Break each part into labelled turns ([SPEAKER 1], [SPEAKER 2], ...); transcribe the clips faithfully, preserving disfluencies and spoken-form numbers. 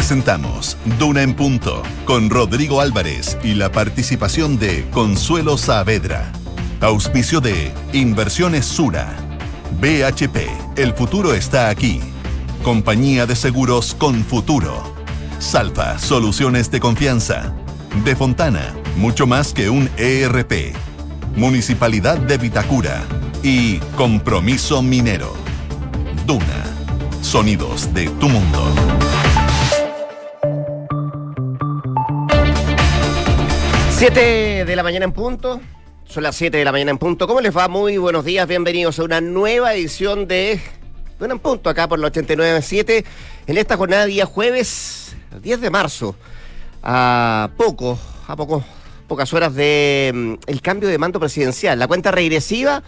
[SPEAKER 1] Presentamos Duna en Punto con Rodrigo Álvarez y la participación de Consuelo Saavedra. Auspicio de Inversiones Sura. B H P, el futuro está aquí. Compañía de Seguros con Futuro. Salfa, soluciones de confianza. De Fontana, mucho más que un E R P. Municipalidad de Vitacura. Y Compromiso Minero. Duna, sonidos de tu mundo.
[SPEAKER 2] siete de la mañana en punto. Son las siete de la mañana en punto. ¿Cómo les va? Muy buenos días. Bienvenidos a una nueva edición de Duna en Punto, acá por la ochenta y nueve punto siete. En esta jornada, día jueves, diez de marzo. A poco, a poco, pocas horas de um, el cambio de mando presidencial. La cuenta regresiva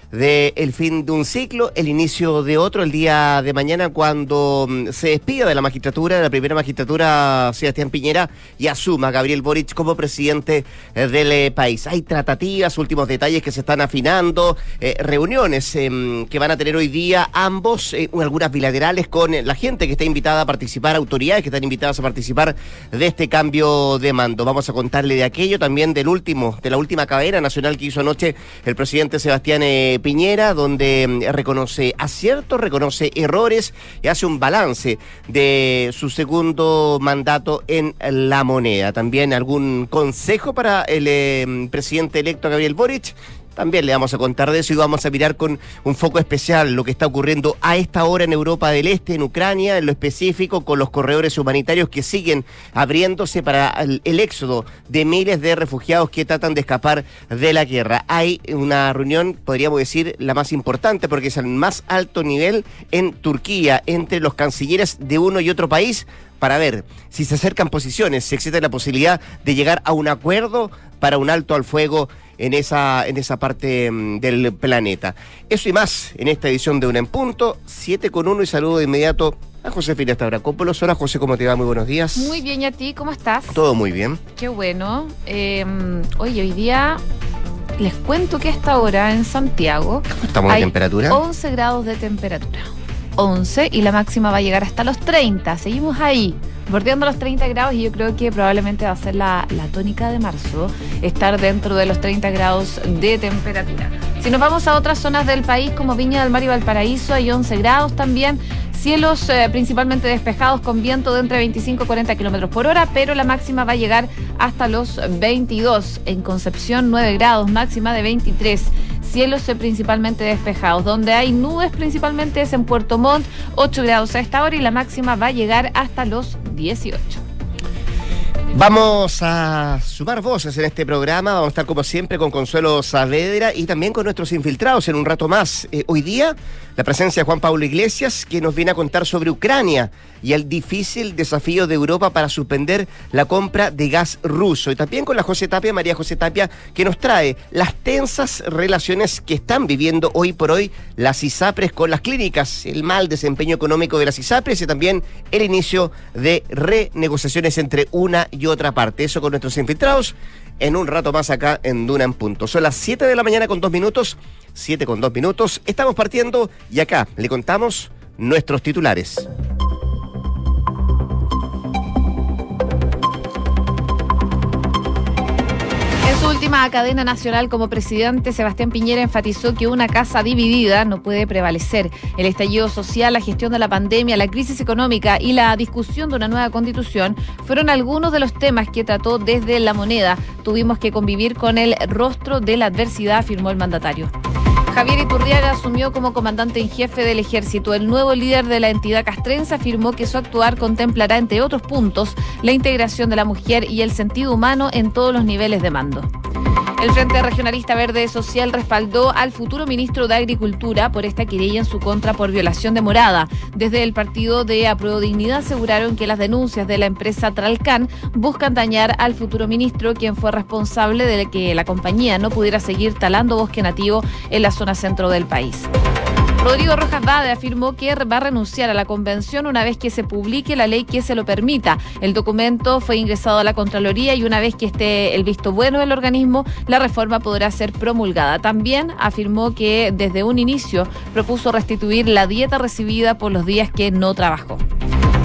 [SPEAKER 2] del fin de un ciclo, el inicio de otro, el día de mañana, cuando se despida de la magistratura, de la primera magistratura, Sebastián Piñera, y asuma Gabriel Boric como presidente del eh, país. Hay tratativas, últimos detalles que se están afinando, eh, reuniones eh, que van a tener hoy día ambos, eh, algunas bilaterales con la gente que está invitada a participar, autoridades que están invitadas a participar de este cambio de mando. Vamos a contarle de aquello, también del último, de la última cadena nacional que hizo anoche el presidente Sebastián eh, Piñera, donde reconoce aciertos, reconoce errores y hace un balance de su segundo mandato en La Moneda. También algún consejo para el eh, presidente electo Gabriel Boric. También le vamos a contar de eso y vamos a mirar con un foco especial lo que está ocurriendo a esta hora en Europa del Este, en Ucrania, en lo específico con los corredores humanitarios que siguen abriéndose para el, el éxodo de miles de refugiados que tratan de escapar de la guerra. Hay una reunión, podríamos decir, la más importante porque es al más alto nivel en Turquía, entre los cancilleres de uno y otro país, para ver si se acercan posiciones, si existe la posibilidad de llegar a un acuerdo para un alto al fuego en esa, en esa parte um, del planeta. Eso y más en esta edición de Una en Punto, siete con uno, y saludo de inmediato a Josefina Stavrakopoulos. Hola José, ¿cómo te va? Muy buenos días.
[SPEAKER 3] Muy bien, ¿y a ti? ¿Cómo estás?
[SPEAKER 2] Todo muy bien.
[SPEAKER 3] Qué bueno. Eh, oye, hoy día les cuento que a esta hora en Santiago
[SPEAKER 2] ¿estamos de temperatura?
[SPEAKER 3] once grados de temperatura. once, y la máxima va a llegar hasta los treinta. Seguimos ahí, bordeando los treinta grados, y yo creo que probablemente va a ser la, la tónica de marzo, estar dentro de los treinta grados de temperatura. Si nos vamos a otras zonas del país, como Viña del Mar y Valparaíso, hay once grados también, cielos eh, principalmente despejados con viento de entre veinticinco y cuarenta kilómetros por hora, pero la máxima va a llegar hasta los veintidós. En Concepción, nueve grados, máxima de veintitrés. Cielos eh, principalmente despejados. Donde hay nubes principalmente es en Puerto Montt, ocho grados a esta hora, y la máxima va a llegar hasta los dieciocho.
[SPEAKER 2] Vamos a sumar voces en este programa. Vamos a estar como siempre con Consuelo Saavedra y también con nuestros infiltrados en un rato más. Eh, hoy día la presencia de Juan Pablo Iglesias, que nos viene a contar sobre Ucrania y el difícil desafío de Europa para suspender la compra de gas ruso. Y también con la José Tapia, María José Tapia, que nos trae las tensas relaciones que están viviendo hoy por hoy las ISAPRES con las clínicas, el mal desempeño económico de las ISAPRES y también el inicio de renegociaciones entre una y otra parte. Eso con nuestros infiltrados en un rato más acá en Duna en Punto. Son las siete de la mañana con dos minutos, siete con dos minutos. Estamos partiendo y acá le contamos nuestros titulares.
[SPEAKER 3] En su última cadena nacional como presidente, Sebastián Piñera enfatizó que una casa dividida no puede prevalecer. El estallido social, la gestión de la pandemia, la crisis económica y la discusión de una nueva constitución fueron algunos de los temas que trató desde La Moneda. Tuvimos que convivir con el rostro de la adversidad, afirmó el mandatario. Javier Iturriaga asumió como comandante en jefe del ejército. El nuevo líder de la entidad castrense afirmó que su actuar contemplará, entre otros puntos, la integración de la mujer y el sentido humano en todos los niveles de mando. El Frente Regionalista Verde Social respaldó al futuro ministro de Agricultura por esta querella en su contra por violación de morada. Desde el partido de Apruebo Dignidad aseguraron que las denuncias de la empresa Tralcan buscan dañar al futuro ministro, quien fue responsable de que la compañía no pudiera seguir talando bosque nativo en la zona centro del país. Rodrigo Rojas Bade afirmó que va a renunciar a la convención una vez que se publique la ley que se lo permita. El documento fue ingresado a la Contraloría y una vez que esté el visto bueno del organismo, la reforma podrá ser promulgada. También afirmó que desde un inicio propuso restituir la dieta recibida por los días que no trabajó.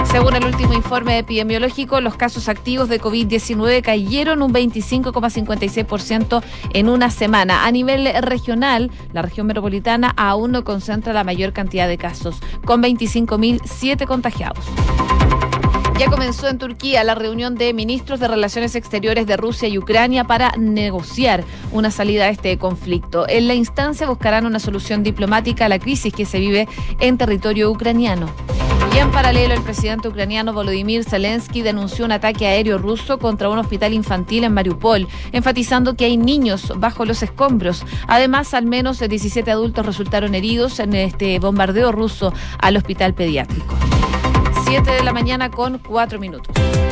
[SPEAKER 3] Según el último informe epidemiológico, los casos activos de COVID diecinueve cayeron un veinticinco coma cincuenta y seis por ciento en una semana. A nivel regional, la región metropolitana aún no concentra la mayor cantidad de casos, con veinticinco mil siete contagiados. Ya comenzó en Turquía la reunión de ministros de Relaciones Exteriores de Rusia y Ucrania para negociar una salida a este conflicto. En la instancia buscarán una solución diplomática a la crisis que se vive en territorio ucraniano. Y en paralelo, el presidente ucraniano Volodymyr Zelensky denunció un ataque aéreo ruso contra un hospital infantil en Mariupol, enfatizando que hay niños bajo los escombros. Además, al menos diecisiete adultos resultaron heridos en este bombardeo ruso al hospital pediátrico. siete de la mañana con cuatro minutos.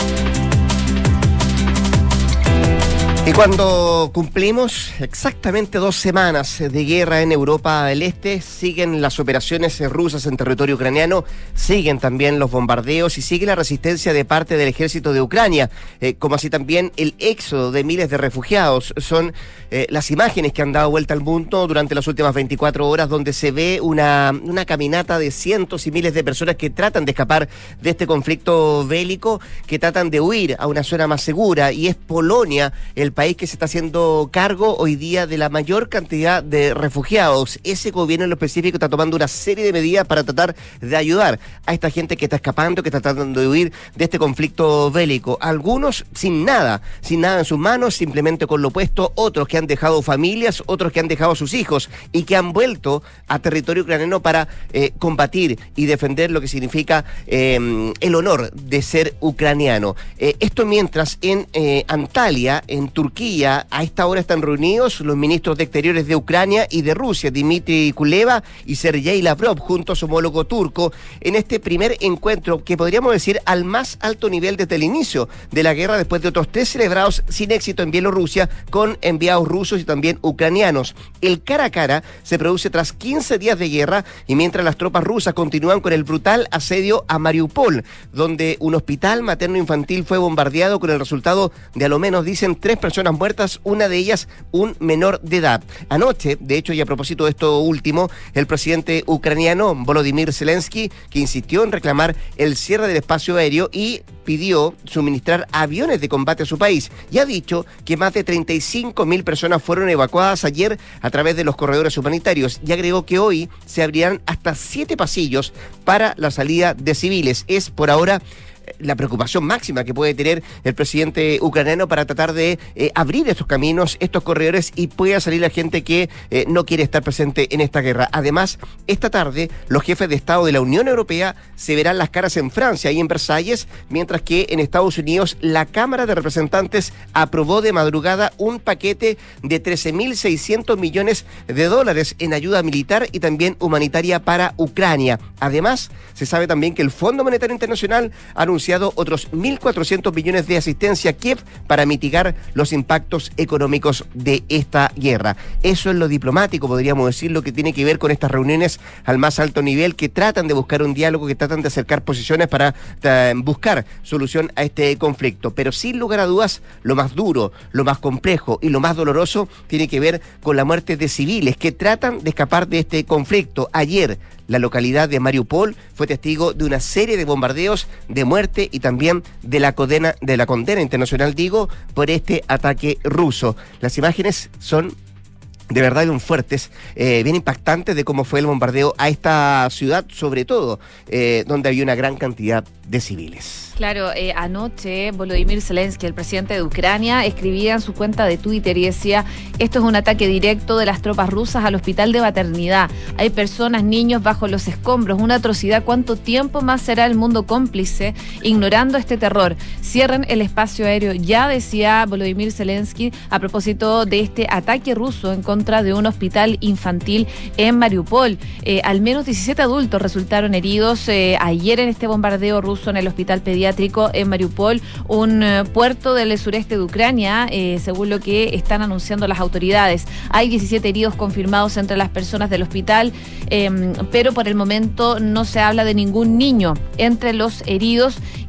[SPEAKER 2] Y cuando cumplimos exactamente dos semanas de guerra en Europa del Este, siguen las operaciones rusas en territorio ucraniano, siguen también los bombardeos y sigue la resistencia de parte del ejército de Ucrania, eh, como así también el éxodo de miles de refugiados. Son eh, las imágenes que han dado vuelta al mundo durante las últimas veinticuatro horas, donde se ve una, una caminata de cientos y miles de personas que tratan de escapar de este conflicto bélico, que tratan de huir a una zona más segura, y es Polonia el país que se está haciendo cargo hoy día de la mayor cantidad de refugiados. Ese gobierno en lo específico está tomando una serie de medidas para tratar de ayudar a esta gente que está escapando, que está tratando de huir de este conflicto bélico. Algunos sin nada, sin nada en sus manos, simplemente con lo puesto, otros que han dejado familias, otros que han dejado sus hijos y que han vuelto a territorio ucraniano para eh, combatir y defender lo que significa eh, el honor de ser ucraniano. Eh, esto mientras en eh, Antalya, en Turquía, Turquía, a esta hora están reunidos los ministros de Exteriores de Ucrania y de Rusia, Dmitry Kuleva y Sergei Lavrov, junto a su homólogo turco, en este primer encuentro que podríamos decir al más alto nivel desde el inicio de la guerra, después de otros tres celebrados sin éxito en Bielorrusia, con enviados rusos y también ucranianos. El cara a cara se produce tras quince días de guerra y mientras las tropas rusas continúan con el brutal asedio a Mariupol, donde un hospital materno-infantil fue bombardeado, con el resultado de a lo menos, dicen, tres personas muertas, una de ellas un menor de edad. Anoche, de hecho, y a propósito de esto último, el presidente ucraniano Volodymyr Zelensky, que insistió en reclamar el cierre del espacio aéreo y pidió suministrar aviones de combate a su país, y ha dicho que más de treinta y cinco mil personas fueron evacuadas ayer a través de los corredores humanitarios, y agregó que hoy se abrirán hasta siete pasillos para la salida de civiles. Es por ahora la preocupación máxima que puede tener el presidente ucraniano para tratar de eh, abrir estos caminos, estos corredores, y pueda salir la gente que eh, no quiere estar presente en esta guerra. Además, esta tarde los jefes de Estado de la Unión Europea se verán las caras en Francia y en Versalles, mientras que en Estados Unidos la Cámara de Representantes aprobó de madrugada un paquete de trece mil seiscientos millones de dólares en ayuda militar y también humanitaria para Ucrania. Además, se sabe también que el Fondo Monetario Internacional ha anunciado otros mil cuatrocientos millones de asistencia a Kiev para mitigar los impactos económicos de esta guerra. Eso es lo diplomático, podríamos decir, lo que tiene que ver con estas reuniones al más alto nivel, que tratan de buscar un diálogo, que tratan de acercar posiciones para uh, buscar solución a este conflicto. Pero sin lugar a dudas, lo más duro, lo más complejo y lo más doloroso tiene que ver con la muerte de civiles que tratan de escapar de este conflicto. Ayer, la localidad de Mariupol fue testigo de una serie de bombardeos, de muerte y también de la condena, de la condena internacional, digo, por este ataque ruso. Las imágenes son de verdad bien fuertes, eh, bien impactantes de cómo fue el bombardeo a esta ciudad, sobre todo, eh, donde había una gran cantidad de civiles.
[SPEAKER 3] Claro, eh, anoche Volodymyr Zelensky, el presidente de Ucrania, escribía en su cuenta de Twitter y decía: esto es un ataque directo de las tropas rusas al hospital de maternidad. Hay personas, niños bajo los escombros, una atrocidad. ¿Cuánto tiempo más será el mundo cómplice ignorando este terror? Cierren el espacio aéreo ya, decía Volodymyr Zelensky a propósito de este ataque ruso en contra de un hospital infantil en Mariupol. Eh, al menos diecisiete adultos resultaron heridos eh, ayer en este bombardeo ruso en el hospital pediátrico en Mariupol, un uh, puerto del sureste de Ucrania, eh, según lo que están anunciando las autoridades. Hay diecisiete heridos confirmados entre las personas del hospital, eh, pero por el momento no se habla de ningún niño entre los heridos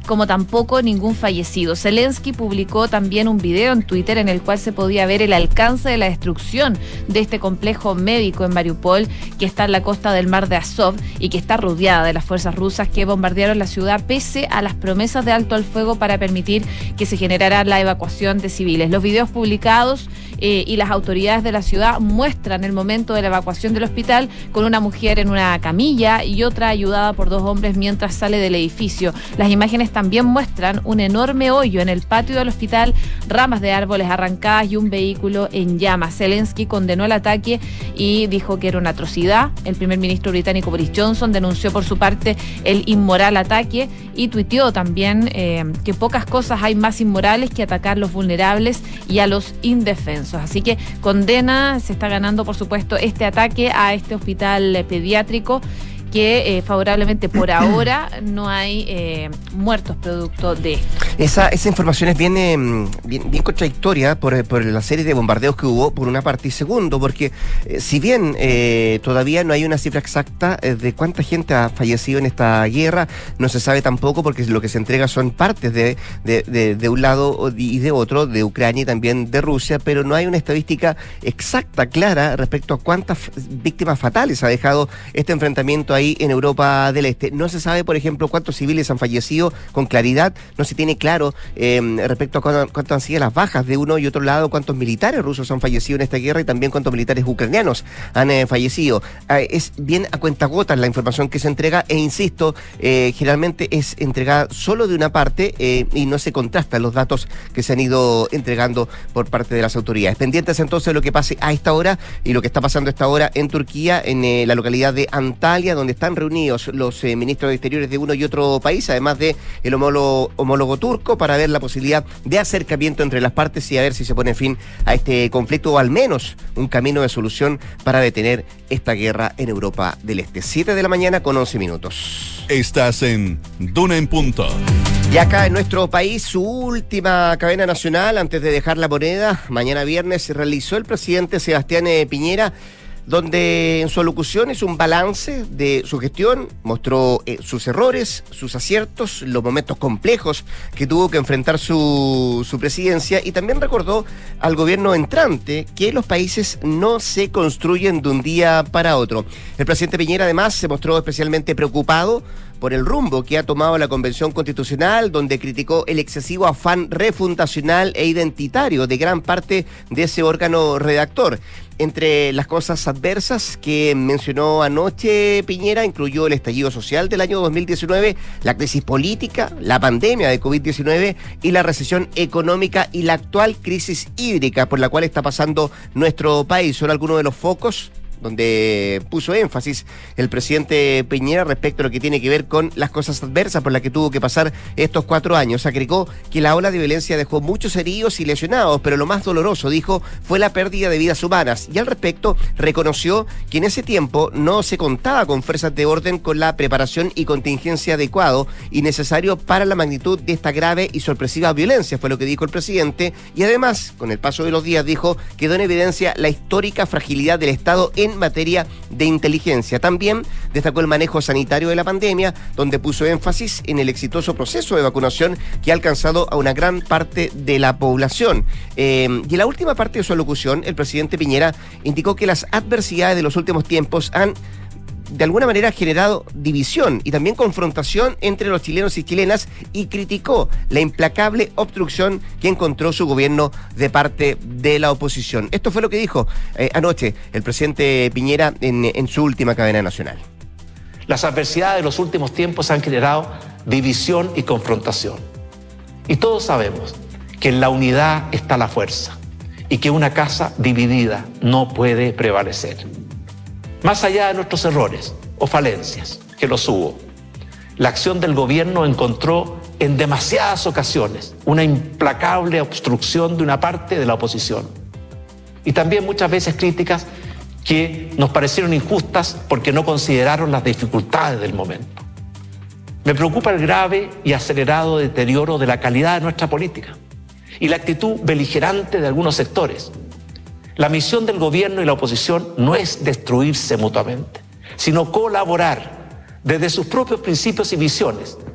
[SPEAKER 3] como tampoco ningún fallecido. Zelensky publicó también un video en Twitter en el cual se podía ver el alcance de la destrucción de este complejo médico en Mariupol, que está en la costa del mar de Azov y que está rodeada de las fuerzas rusas que bombardearon la ciudad pese a las promesas de alto al fuego para permitir que se generara la evacuación de civiles. Los videos publicados eh, y las autoridades de la ciudad muestran el momento de la evacuación del hospital con una mujer en una camilla y otra ayudada por dos hombres mientras sale del edificio. Las imágenes también muestran un enorme hoyo en el patio del hospital, ramas de árboles arrancadas y un vehículo en llamas. Zelensky condenó el ataque y dijo que era una atrocidad. El primer ministro británico Boris Johnson denunció por su parte el inmoral ataque y tuiteó también eh, que pocas cosas hay más inmorales que atacar a los vulnerables y a los indefensos. Así que condena, se está ganando por supuesto este ataque a este hospital eh, pediátrico, que eh, favorablemente por ahora no hay eh, muertos producto de esto.
[SPEAKER 2] Esa, esa información es bien, eh, bien, bien contradictoria por, por la serie de bombardeos que hubo, por una parte, y segundo, porque eh, si bien eh, todavía no hay una cifra exacta eh, de cuánta gente ha fallecido en esta guerra, no se sabe tampoco, porque lo que se entrega son partes de, de, de, de un lado y de otro, de Ucrania y también de Rusia, pero no hay una estadística exacta, clara, respecto a cuántas víctimas fatales ha dejado este enfrentamiento ahí en Europa del Este. No se sabe, por ejemplo, cuántos civiles han fallecido con claridad, no se tiene claro eh, respecto a cuántas cuánto han sido las bajas de uno y otro lado, cuántos militares rusos han fallecido en esta guerra y también cuántos militares ucranianos han eh, fallecido. Eh, es bien a cuentagotas la información que se entrega e insisto, eh, generalmente es entregada solo de una parte eh, y no se contrastan los datos que se han ido entregando por parte de las autoridades. Pendientes entonces de lo que pase a esta hora y lo que está pasando a esta hora en Turquía, en eh, la localidad de Antalya, donde están reunidos los eh, ministros de Exteriores de uno y otro país, además de el homólogo, homólogo turco, para ver la posibilidad de acercamiento entre las partes y a ver si se pone fin a este conflicto o al menos un camino de solución para detener esta guerra en Europa del Este. siete de la mañana con once minutos.
[SPEAKER 1] Estás en Duna en Punto.
[SPEAKER 2] Y acá en nuestro país, su última cadena nacional antes de dejar la moneda, mañana viernes, realizó el presidente Sebastián Piñera, donde en su alocución hizo un balance de su gestión, mostró eh, sus errores, sus aciertos, los momentos complejos que tuvo que enfrentar su, su presidencia, y también recordó al gobierno entrante que los países no se construyen de un día para otro. El presidente Piñera además se mostró especialmente preocupado por el rumbo que ha tomado la Convención Constitucional, donde criticó el excesivo afán refundacional e identitario de gran parte de ese órgano redactor. Entre las cosas adversas que mencionó anoche Piñera, incluyó el estallido social del año dos mil diecinueve, la crisis política, la pandemia de covid diecinueve y la recesión económica y la actual crisis hídrica por la cual está pasando nuestro país. Son algunos de los focos donde puso énfasis el presidente Piñera respecto a lo que tiene que ver con las cosas adversas por las que tuvo que pasar estos cuatro años. Agregó que la ola de violencia dejó muchos heridos y lesionados, pero lo más doloroso, dijo, fue la pérdida de vidas humanas. Y al respecto, reconoció que en ese tiempo no se contaba con fuerzas de orden con la preparación y contingencia adecuado y necesario para la magnitud de esta grave y sorpresiva violencia, fue lo que dijo el presidente. Y además, con el paso de los días, dijo, quedó en evidencia la histórica fragilidad del Estado en en materia de inteligencia. También destacó el manejo sanitario de la pandemia, donde puso énfasis en el exitoso proceso de vacunación que ha alcanzado a una gran parte de la población. Eh, y en la última parte de su alocución, el presidente Piñera indicó que las adversidades de los últimos tiempos han de alguna manera ha generado división y también confrontación entre los chilenos y chilenas, y criticó la implacable obstrucción que encontró su gobierno de parte de la oposición. Esto fue lo que dijo eh, anoche el presidente Piñera en, en su última cadena nacional.
[SPEAKER 4] Las adversidades de los últimos tiempos han generado división y confrontación. Y todos sabemos que en la unidad está la fuerza y que una casa dividida no puede prevalecer. Más allá de nuestros errores o falencias, que los hubo, la acción del gobierno encontró en demasiadas ocasiones una implacable obstrucción de una parte de la oposición. Y también muchas veces críticas que nos parecieron injustas porque no consideraron las dificultades del momento. Me preocupa el grave y acelerado deterioro de la calidad de nuestra política y la actitud beligerante de algunos sectores. La misión del gobierno y la oposición no es destruirse mutuamente, sino colaborar desde sus propios principios y visiones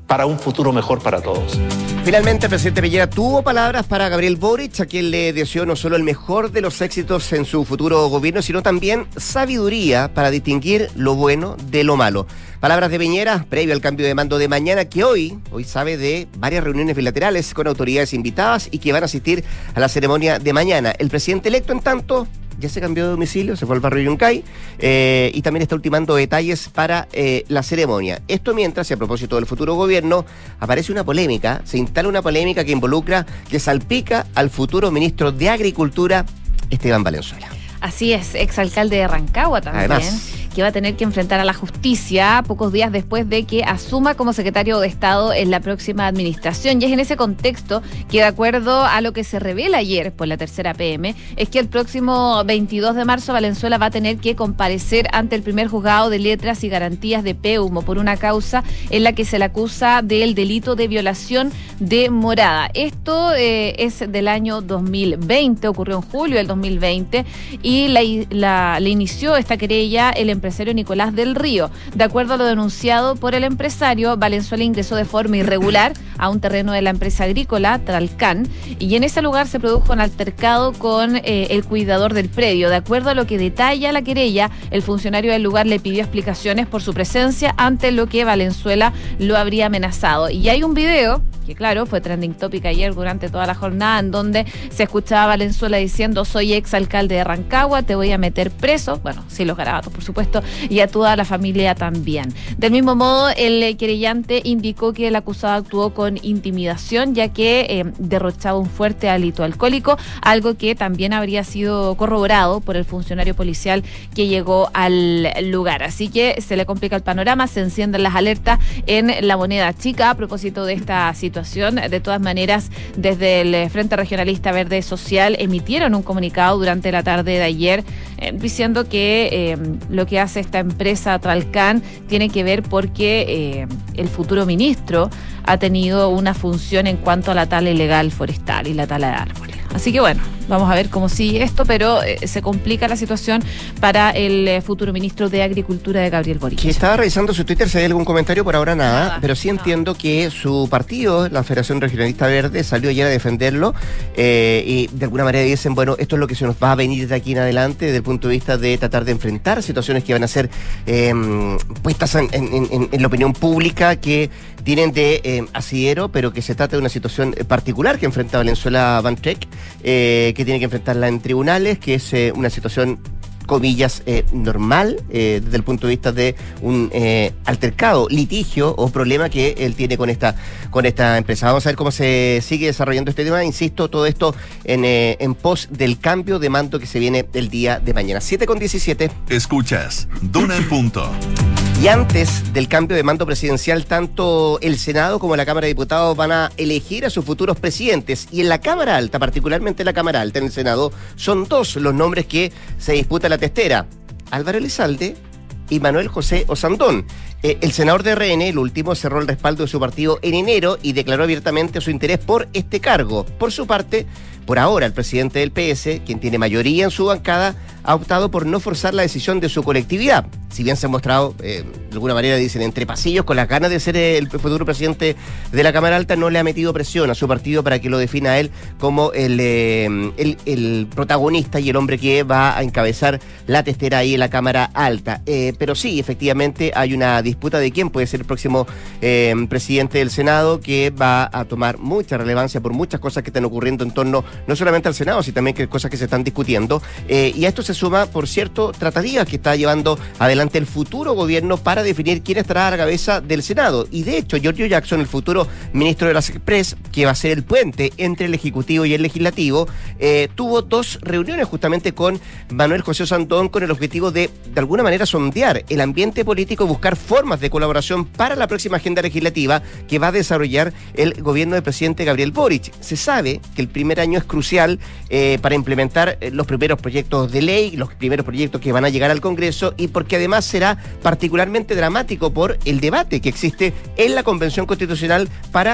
[SPEAKER 4] para un futuro mejor para todos.
[SPEAKER 2] Finalmente, el presidente Piñera tuvo palabras para Gabriel Boric, a quien le deseó no solo el mejor de los éxitos en su futuro gobierno, sino también sabiduría para distinguir lo bueno de lo malo. Palabras de Piñera previo al cambio de mando de mañana, que hoy, hoy sabe de varias reuniones bilaterales con autoridades invitadas y que van a asistir a la ceremonia de mañana. El presidente electo, en tanto, ya se cambió de domicilio, se fue al barrio Yungay, eh, y también está ultimando detalles para eh, la ceremonia. Esto mientras, y a propósito del futuro gobierno, aparece una polémica, se instala una polémica que involucra, que salpica al futuro ministro de Agricultura, Esteban Valenzuela.
[SPEAKER 3] Así es, exalcalde de Rancagua también. Además, que va a tener que enfrentar a la justicia pocos días después de que asuma como secretario de Estado en la próxima administración. Y es en ese contexto que, de acuerdo a lo que se revela ayer por la tercera P M, es que el próximo veintidós de marzo Valenzuela va a tener que comparecer ante el primer juzgado de letras y garantías de Peumo por una causa en la que se le acusa del delito de violación de morada. Esto eh, es del año dos mil veinte, ocurrió en julio del dos mil veinte, y la, la, le inició esta querella el empresario empresario Nicolás del Río. De acuerdo a lo denunciado por el empresario, Valenzuela ingresó de forma irregular a un terreno de la empresa agrícola, Tralcán, y en ese lugar se produjo un altercado con eh, el cuidador del predio. De acuerdo a lo que detalla la querella, el funcionario del lugar le pidió explicaciones por su presencia, ante lo que Valenzuela lo habría amenazado. Y hay un video que, claro, fue trending topic ayer durante toda la jornada, en donde se escuchaba a Valenzuela diciendo: soy exalcalde de Rancagua, te voy a meter preso. Bueno, sí, los garabatos, por supuesto, y a toda la familia también. Del mismo modo, el querellante indicó que el acusado actuó con intimidación, ya que eh, derrochaba un fuerte hálito alcohólico, algo que también habría sido corroborado por el funcionario policial que llegó al lugar. Así que se le complica el panorama, se encienden las alertas en la Moneda Chica a propósito de esta situación. De todas maneras, desde el Frente Regionalista Verde Social emitieron un comunicado durante la tarde de ayer eh, diciendo que eh, lo que hace esta empresa Tralcán tiene que ver porque eh, el futuro ministro ha tenido una función en cuanto a la tala ilegal forestal y la tala de árboles. Así que bueno, vamos a ver cómo sigue esto, pero eh, se complica la situación para el eh, futuro ministro de Agricultura, de Gabriel Boric.
[SPEAKER 2] Que estaba revisando su Twitter, si hay algún comentario, por ahora nada, nada pero sí nada. Entiendo que su partido, la Federación Regionalista Verde, salió ayer a defenderlo eh, y de alguna manera dicen, bueno, esto es lo que se nos va a venir de aquí en adelante desde el punto de vista de tratar de enfrentar situaciones que van a ser eh, puestas en, en, en, en la opinión pública, que tienen de eh, asidero, pero que se trata de una situación particular que enfrenta Valenzuela Bantrec, eh, que tiene que enfrentarla en tribunales, que es eh, una situación, comillas, eh, normal eh, desde el punto de vista de un eh, altercado, litigio o problema que él tiene con esta con esta empresa. Vamos a ver cómo se sigue desarrollando este tema. Insisto, todo esto en, eh, en pos del cambio de mando que se viene el día de mañana. siete con diecisiete.
[SPEAKER 1] Escuchas Duna en Punto.
[SPEAKER 2] Y antes del cambio de mando presidencial, tanto el Senado como la Cámara de Diputados van a elegir a sus futuros presidentes. Y en la Cámara Alta, particularmente en la Cámara Alta, en el Senado, son dos los nombres que se disputa la testera: Álvaro Elizalde y Manuel José Osandón. Eh, el senador de R N, el último, cerró el respaldo de su partido en enero y declaró abiertamente su interés por este cargo. Por su parte, por ahora, el presidente del P S, quien tiene mayoría en su bancada, ha optado por no forzar la decisión de su colectividad. Si bien se han mostrado, eh, de alguna manera, dicen, entre pasillos, con las ganas de ser el futuro presidente de la Cámara Alta, no le ha metido presión a su partido para que lo defina a él como el, eh, el, el protagonista y el hombre que va a encabezar la testera ahí en la Cámara Alta. Eh, pero sí, efectivamente, hay una disputa de quién puede ser el próximo eh, presidente del Senado, que va a tomar mucha relevancia por muchas cosas que están ocurriendo en torno no solamente al Senado, sino también que cosas que se están discutiendo. Eh, y a esto se suma, por cierto, tratativas que está llevando adelante el futuro gobierno para definir quién estará a la cabeza del Senado. Y de hecho, Giorgio Jackson, el futuro ministro de las Express, que va a ser el puente entre el Ejecutivo y el Legislativo, eh, tuvo dos reuniones justamente con Manuel José Osandón, con el objetivo de, de alguna manera, sondear el ambiente político y buscar formas de colaboración para la próxima agenda legislativa que va a desarrollar el gobierno del presidente Gabriel Boric. Se sabe que el primer año es crucial eh, para implementar eh, los primeros proyectos de ley, los primeros proyectos que van a llegar al Congreso, y porque además será particularmente dramático por el debate que existe en la Convención Constitucional para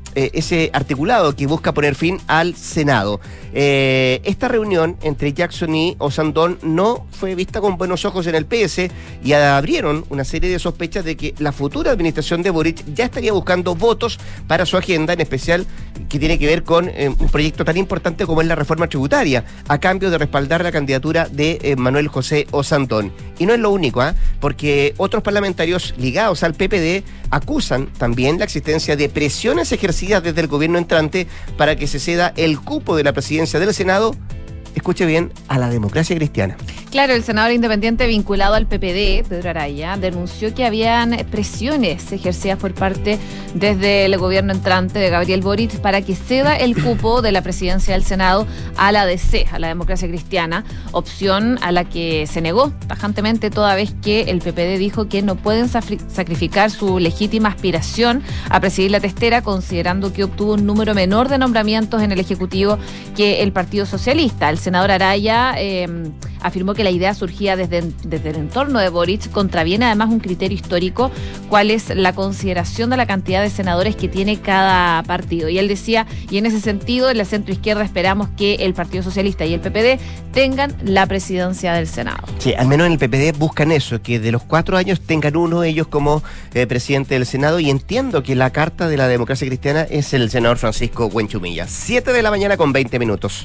[SPEAKER 2] eh, ese articulado que busca poner fin al Senado. Eh, esta reunión entre Jackson y Osandón no fue vista con buenos ojos en el P S y abrieron una serie de sospechas de que la futura administración de Boric ya estaría buscando votos para su agenda, en especial que tiene que ver con eh, un proyecto tan importante como es la reforma tributaria, a cambio de respaldar la candidatura de eh, Manuel José Osandón. Y no es lo único, ¿eh? porque otros parlamentarios ligados al P P D acusan también la existencia de presiones ejercidas desde el gobierno entrante para que se ceda el cupo de la presidencia del Senado, escuche bien, a la Democracia Cristiana.
[SPEAKER 3] Claro, el senador independiente vinculado al P P D, Pedro Araya, denunció que habían presiones ejercidas por parte desde el gobierno entrante de Gabriel Boric para que ceda el cupo de la presidencia del Senado a la D C, a la Democracia Cristiana, opción a la que se negó tajantemente toda vez que el P P D dijo que no pueden sacrificar su legítima aspiración a presidir la testera, considerando que obtuvo un número menor de nombramientos en el Ejecutivo que el Partido Socialista. El senador Araya eh, afirmó que la idea surgía desde, desde el entorno de Boric, contraviene además un criterio histórico, cuál es la consideración de la cantidad de senadores que tiene cada partido. Y él decía, y en ese sentido, en la centroizquierda esperamos que el Partido Socialista y el P P D tengan la presidencia del Senado.
[SPEAKER 2] Sí, al menos en el P P D buscan eso, que de los cuatro años tengan uno de ellos como eh, presidente del Senado, y entiendo que la carta de la Democracia Cristiana es el senador Francisco Buenchumilla. siete de la mañana con veinte minutos.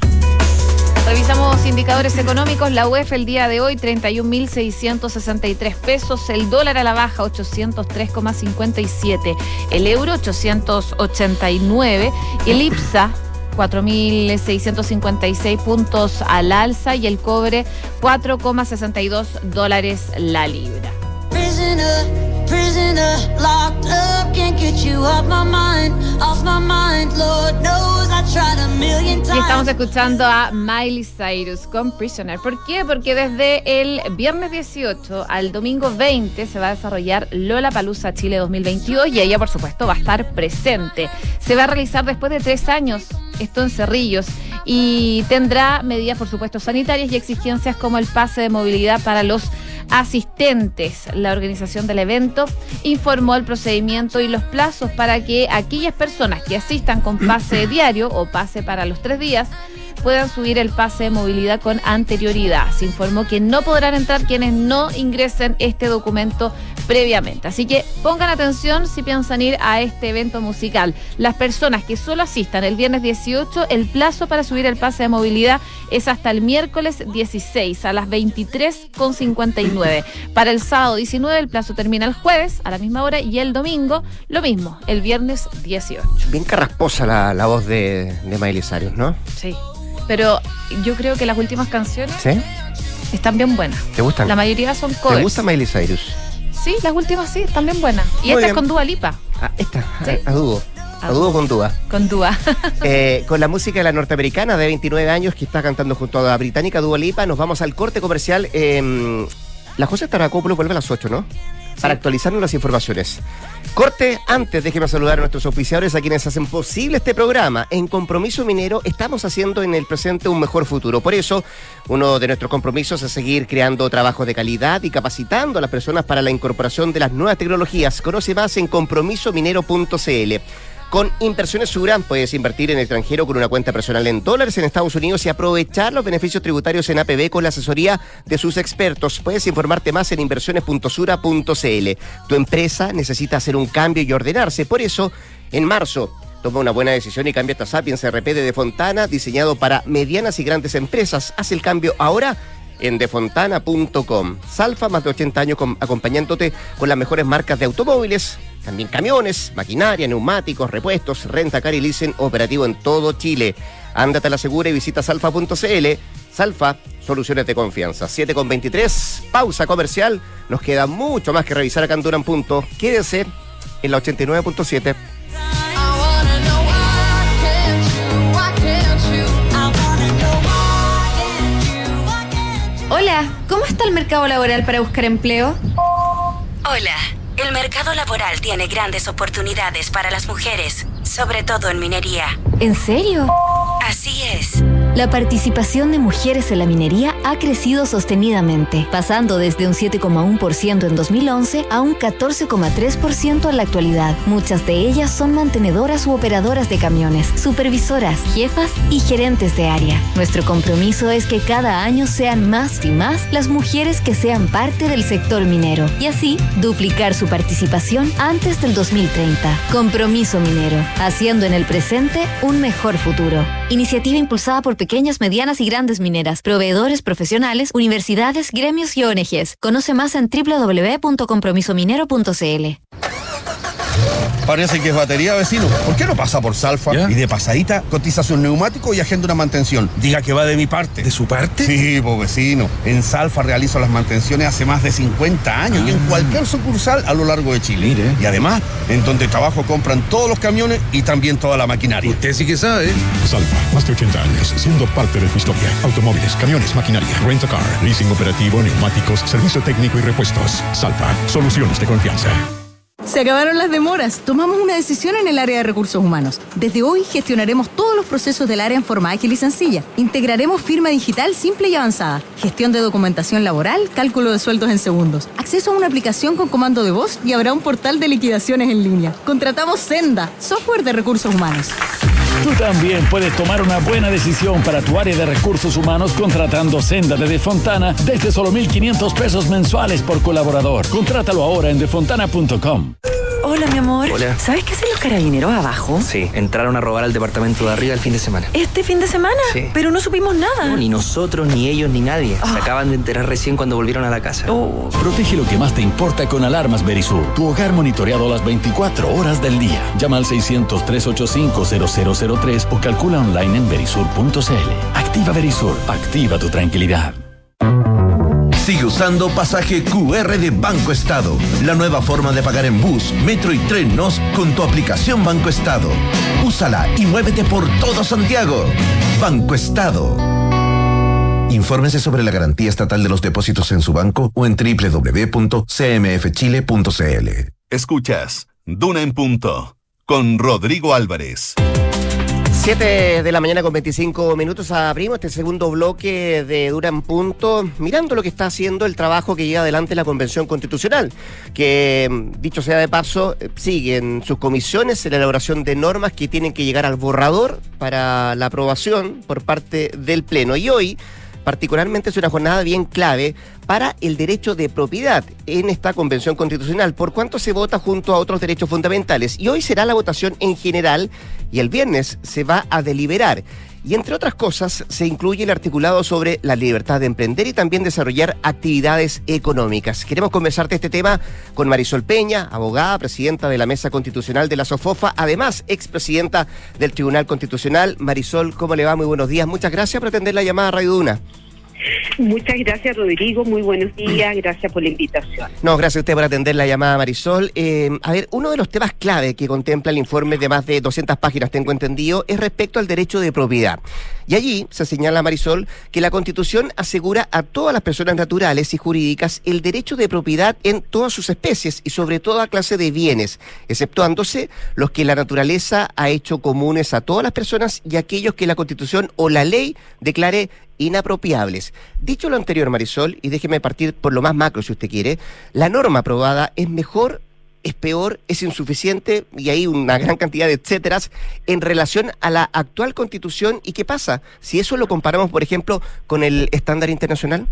[SPEAKER 3] Revisamos indicadores económicos. La U E F el día de hoy, treinta y un mil seiscientos sesenta y tres pesos. El dólar a la baja, ochocientos tres coma cincuenta y siete. El euro, ochocientos ochenta y nueve. El IPSA, cuatro mil seiscientos cincuenta y seis puntos al alza. Y el cobre, cuatro coma sesenta y dos dólares la libra.
[SPEAKER 5] Prisoner, prisoner, locked up, can't get you off my mind, off my mind, Lord knows I tried a million times.
[SPEAKER 3] Y estamos escuchando a Miley Cyrus con Prisoner. ¿Por qué? Porque desde el viernes dieciocho al domingo veinte se va a desarrollar Lollapalooza Chile dos mil veintidós y ella, por supuesto, va a estar presente. Se va a realizar después de tres años, esto en Cerrillos, y tendrá medidas, por supuesto, sanitarias y exigencias como el pase de movilidad para los asistentes. La organización del evento informó el procedimiento y los plazos para que aquellas personas que asistan con pase diario o pase para los tres días puedan subir el pase de movilidad con anterioridad. Se informó que no podrán entrar quienes no ingresen este documento previamente. Así que pongan atención si piensan ir a este evento musical. Las personas que solo asistan el viernes dieciocho, el plazo para subir el pase de movilidad es hasta el miércoles dieciséis a las veintitrés con cincuenta y nueve. Para el sábado diecinueve el plazo termina el jueves a la misma hora y el domingo lo mismo, el viernes dieciocho.
[SPEAKER 2] Bien carrasposa la, la voz de, de Miley Cyrus, ¿no?
[SPEAKER 3] Sí, pero yo creo que las últimas canciones
[SPEAKER 2] ¿Sí?
[SPEAKER 3] están bien buenas.
[SPEAKER 2] ¿Te gustan?
[SPEAKER 3] La mayoría son covers.
[SPEAKER 2] ¿Te gusta Miley Cyrus?
[SPEAKER 3] Sí, las últimas sí, están bien buenas. Y
[SPEAKER 2] Muy
[SPEAKER 3] esta
[SPEAKER 2] bien.
[SPEAKER 3] es con Dua Lipa.
[SPEAKER 2] Ah, esta,
[SPEAKER 3] ¿Sí?
[SPEAKER 2] a, a dúo. A dúo con Dua.
[SPEAKER 3] Con Dua.
[SPEAKER 2] Eh, con la música de la norteamericana de veintinueve años que está cantando junto a la británica Dua Lipa, nos vamos al corte comercial. Eh, la José Taracópolis vuelve a las ocho, ¿no? Sí. Para actualizarnos las informaciones. Corte, antes déjeme saludar a nuestros oficiadores, a quienes hacen posible este programa. En Compromiso Minero estamos haciendo en el presente un mejor futuro. Por eso, uno de nuestros compromisos es seguir creando trabajos de calidad y capacitando a las personas para la incorporación de las nuevas tecnologías. Conoce más en compromiso minero punto c l. Con Inversiones Sura puedes invertir en el extranjero con una cuenta personal en dólares en Estados Unidos y aprovechar los beneficios tributarios en A P B con la asesoría de sus expertos. Puedes informarte más en inversiones punto sura punto c l. Tu empresa necesita hacer un cambio y ordenarse. Por eso, en marzo, toma una buena decisión y cambia esta Sapiens R P de De Fontana, diseñado para medianas y grandes empresas. Haz el cambio ahora en defontana punto com. Salfa, más de ochenta años con, acompañándote con las mejores marcas de automóviles, también camiones, maquinaria, neumáticos, repuestos, renta car y leasing operativo en todo Chile. Ándate a la segura y visita salfa punto c l. Salfa, soluciones de confianza. siete con veintitrés, pausa comercial. Nos queda mucho más que revisar acá en Durán Punto. Quédese en la ochenta y nueve punto siete.
[SPEAKER 6] Hola, ¿cómo está el mercado laboral para buscar empleo?
[SPEAKER 7] Hola, el mercado laboral tiene grandes oportunidades para las mujeres, sobre todo en minería.
[SPEAKER 6] ¿En serio?
[SPEAKER 7] Así es.
[SPEAKER 8] La participación de mujeres en la minería ha crecido sostenidamente, pasando desde un siete coma uno por ciento en dos mil once a un catorce coma tres por ciento en la actualidad. Muchas de ellas son mantenedoras u operadoras de camiones, supervisoras, jefas y gerentes de área. Nuestro compromiso es que cada año sean más y más las mujeres que sean parte del sector minero y así duplicar su participación antes del dos mil treinta. Compromiso minero, haciendo en el presente un mejor futuro. Iniciativa impulsada por pequeñas, medianas y grandes mineras, proveedores profesionales, universidades, gremios y O N Ges. Conoce más en doble u doble u doble u punto compromiso minero punto c l.
[SPEAKER 9] Parece que es batería, vecino. ¿Por qué no pasa por Salfa? ¿Ya? Y de pasadita, cotiza su neumático y agenda una mantención. Diga que va de mi parte.
[SPEAKER 10] ¿De su parte?
[SPEAKER 9] Sí, pues vecino. En Salfa realizo las mantenciones hace más de cincuenta años ah. y en cualquier sucursal a lo largo de Chile.
[SPEAKER 10] Mire.
[SPEAKER 9] Y además, en donde trabajo compran todos los camiones y también toda la maquinaria.
[SPEAKER 10] Usted sí que sabe.
[SPEAKER 11] Salfa, más de ochenta años, siendo parte de tu historia. Automóviles, camiones, maquinaria, rent-a-car, leasing operativo, neumáticos, servicio técnico y repuestos. Salfa, soluciones de confianza.
[SPEAKER 12] Se acabaron las demoras. Tomamos una decisión en el área de recursos humanos. Desde hoy gestionaremos todos los procesos del área en forma ágil y sencilla. Integraremos firma digital simple y avanzada, gestión de documentación laboral, cálculo de sueldos en segundos, acceso a una aplicación con comando de voz y habrá un portal de liquidaciones en línea. Contratamos Senda, software de recursos humanos.
[SPEAKER 13] Tú también puedes tomar una buena decisión para tu área de recursos humanos contratando Senda de Defontana desde solo mil quinientos pesos mensuales por colaborador. Contrátalo ahora en defontana punto com.
[SPEAKER 14] Hola, mi amor.
[SPEAKER 15] Hola.
[SPEAKER 14] ¿Sabes qué hacen los carabineros abajo?
[SPEAKER 15] Sí, entraron a robar al departamento de arriba el fin de semana.
[SPEAKER 14] ¿Este fin de semana?
[SPEAKER 15] Sí.
[SPEAKER 14] Pero no supimos nada.
[SPEAKER 15] No, ni nosotros, ni ellos, ni nadie. Oh. Se acaban de enterar recién cuando volvieron a la casa.
[SPEAKER 13] Oh. Protege lo que más te importa con Alarmas Verisur. Tu hogar monitoreado las veinticuatro horas del día. Llama al seiscientos, trescientos ochenta y cinco, cero cero cero tres o calcula online en verisur punto c l. Activa Verisur. Activa tu tranquilidad.
[SPEAKER 16] Sigue usando pasaje Q R de Banco Estado, la nueva forma de pagar en bus, metro y tren N O S con tu aplicación Banco Estado. Úsala y muévete por todo Santiago. Banco Estado. Infórmese sobre la garantía estatal de los depósitos en su banco o en doble u doble u doble u punto c m f chile punto c l.
[SPEAKER 1] Escuchas Duna en Punto con Rodrigo Álvarez.
[SPEAKER 2] siete de la mañana con veinticinco minutos. Abrimos este segundo bloque de Duna en Punto, mirando lo que está haciendo el trabajo que lleva adelante la Convención Constitucional, que, dicho sea de paso, sigue en sus comisiones en la elaboración de normas que tienen que llegar al borrador para la aprobación por parte del Pleno. Y hoy, particularmente, es una jornada bien clave para el derecho de propiedad en esta Convención Constitucional, por cuanto se vota junto a otros derechos fundamentales. Y hoy será la votación en general y el viernes se va a deliberar. Y entre otras cosas, se incluye el articulado sobre la libertad de emprender y también desarrollar actividades económicas. Queremos conversar de este tema con Marisol Peña, abogada, presidenta de la Mesa Constitucional de la SOFOFA, además expresidenta del Tribunal Constitucional. Marisol, ¿cómo le va? Muy buenos días. Muchas gracias por atender la llamada a Radio Duna.
[SPEAKER 17] Muchas gracias, Rodrigo. Muy buenos días. Gracias por la invitación.
[SPEAKER 2] No, gracias a usted por atender la llamada, Marisol. Eh, a ver, uno de los temas clave que contempla el informe de más de doscientas páginas, tengo entendido, es respecto al derecho de propiedad. Y allí se señala, Marisol, que la Constitución asegura a todas las personas naturales y jurídicas el derecho de propiedad en todas sus especies y sobre toda clase de bienes, exceptuándose los que la naturaleza ha hecho comunes a todas las personas y aquellos que la Constitución o la ley declare inapropiables. Dicho lo anterior, Marisol, y déjeme partir por lo más macro si usted quiere, la norma aprobada es mejor, es peor, es insuficiente, y hay una gran cantidad de etcéteras en relación a la actual Constitución. ¿Y qué pasa si eso lo comparamos, por ejemplo, con el estándar internacional?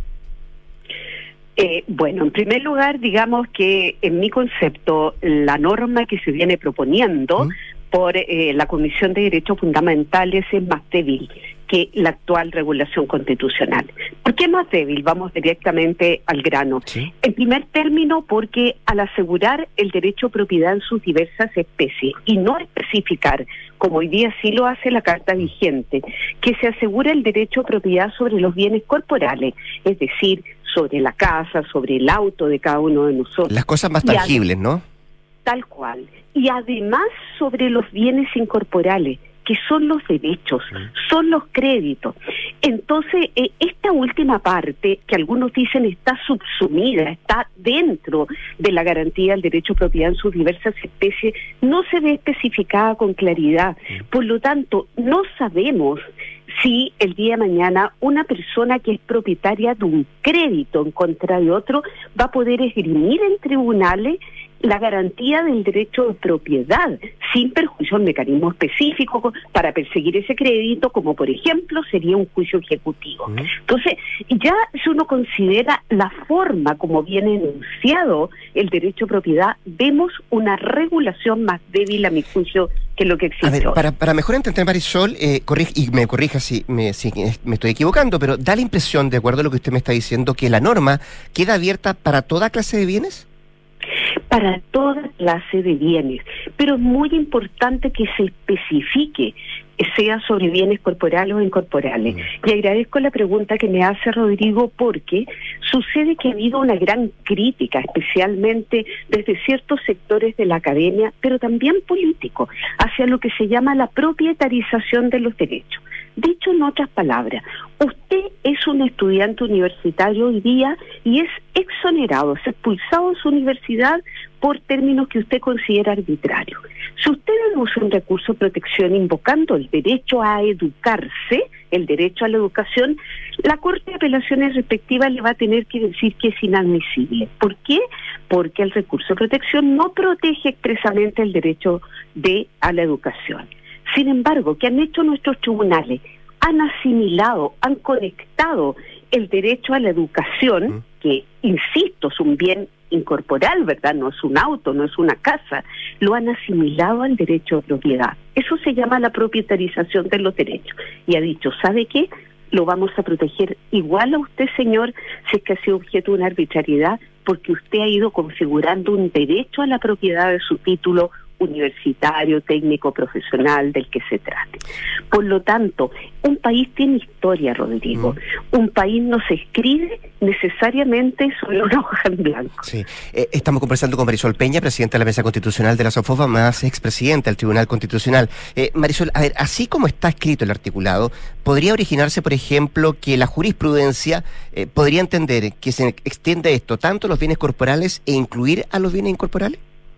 [SPEAKER 17] Eh, bueno, en primer lugar, digamos que en mi concepto, la norma que se viene proponiendo ¿Mm? por eh, la Comisión de Derechos Fundamentales es más débil que la actual regulación constitucional. ¿Por qué más débil? Vamos directamente al grano. ¿Sí? En primer término, porque al asegurar el derecho a propiedad en sus diversas especies y no especificar, como hoy día sí lo hace la Carta vigente, que se asegura el derecho a propiedad sobre los bienes corporales, es decir, sobre la casa, sobre el auto de cada uno de nosotros.
[SPEAKER 2] Las cosas más tangibles, ¿no?
[SPEAKER 17] Tal cual. Y además sobre los bienes incorporales, que son los derechos, son los créditos. Entonces, eh, esta última parte, que algunos dicen está subsumida, está dentro de la garantía del derecho a propiedad en sus diversas especies, no se ve especificada con claridad. Por lo tanto, no sabemos si el día de mañana una persona que es propietaria de un crédito en contra de otro va a poder esgrimir en tribunales la garantía del derecho de propiedad, sin perjuicio al mecanismo específico para perseguir ese crédito, como por ejemplo sería un juicio ejecutivo. Mm. Entonces, ya si uno considera la forma como viene enunciado el derecho de propiedad, vemos una regulación más débil, a mi juicio, que lo que existe.
[SPEAKER 2] A ver,
[SPEAKER 17] hoy.
[SPEAKER 2] para, para mejor entender, Marisol, eh, corrige, y me corrija si me, si me estoy equivocando, pero da la impresión, de acuerdo a lo que usted me está diciendo, que la norma queda abierta para toda clase de bienes.
[SPEAKER 17] Para toda clase de bienes, pero es muy importante que se especifique, sea sobre bienes corporales o incorporales. Mm. Y agradezco la pregunta que me hace Rodrigo, porque sucede que ha habido una gran crítica, especialmente desde ciertos sectores de la academia, pero también políticos, hacia lo que se llama la propietarización de los derechos. Dicho en otras palabras, usted es un estudiante universitario hoy día y es exonerado, es expulsado de su universidad por términos que usted considera arbitrarios. Si usted denuncia un recurso de protección invocando el derecho a educarse, el derecho a la educación, la Corte de Apelaciones respectiva le va a tener que decir que es inadmisible. ¿Por qué? Porque el recurso de protección no protege expresamente el derecho de a la educación. Sin embargo, ¿qué han hecho nuestros tribunales? Han asimilado, han conectado el derecho a la educación, que, insisto, es un bien incorporal, ¿verdad? No es un auto, no es una casa, lo han asimilado al derecho de propiedad. Eso se llama la propietarización de los derechos. Y ha dicho, ¿sabe qué? Lo vamos a proteger igual a usted, señor, si es que ha sido objeto de una arbitrariedad, porque usted ha ido configurando un derecho a la propiedad de su título universitario, técnico, profesional, del que se trate. Por lo tanto, un país tiene historia, Rodrigo. Mm. Un país no se escribe necesariamente sobre una hoja en blanco.
[SPEAKER 2] Sí. Eh, estamos conversando con Marisol Peña, presidenta de la Mesa Constitucional de la SOFOFA, más expresidenta del Tribunal Constitucional. Eh, Marisol, a ver, así como está escrito el articulado, ¿podría originarse, por ejemplo, que la jurisprudencia eh, podría entender que se extiende esto tanto a los bienes corporales e incluir a los bienes incorporales?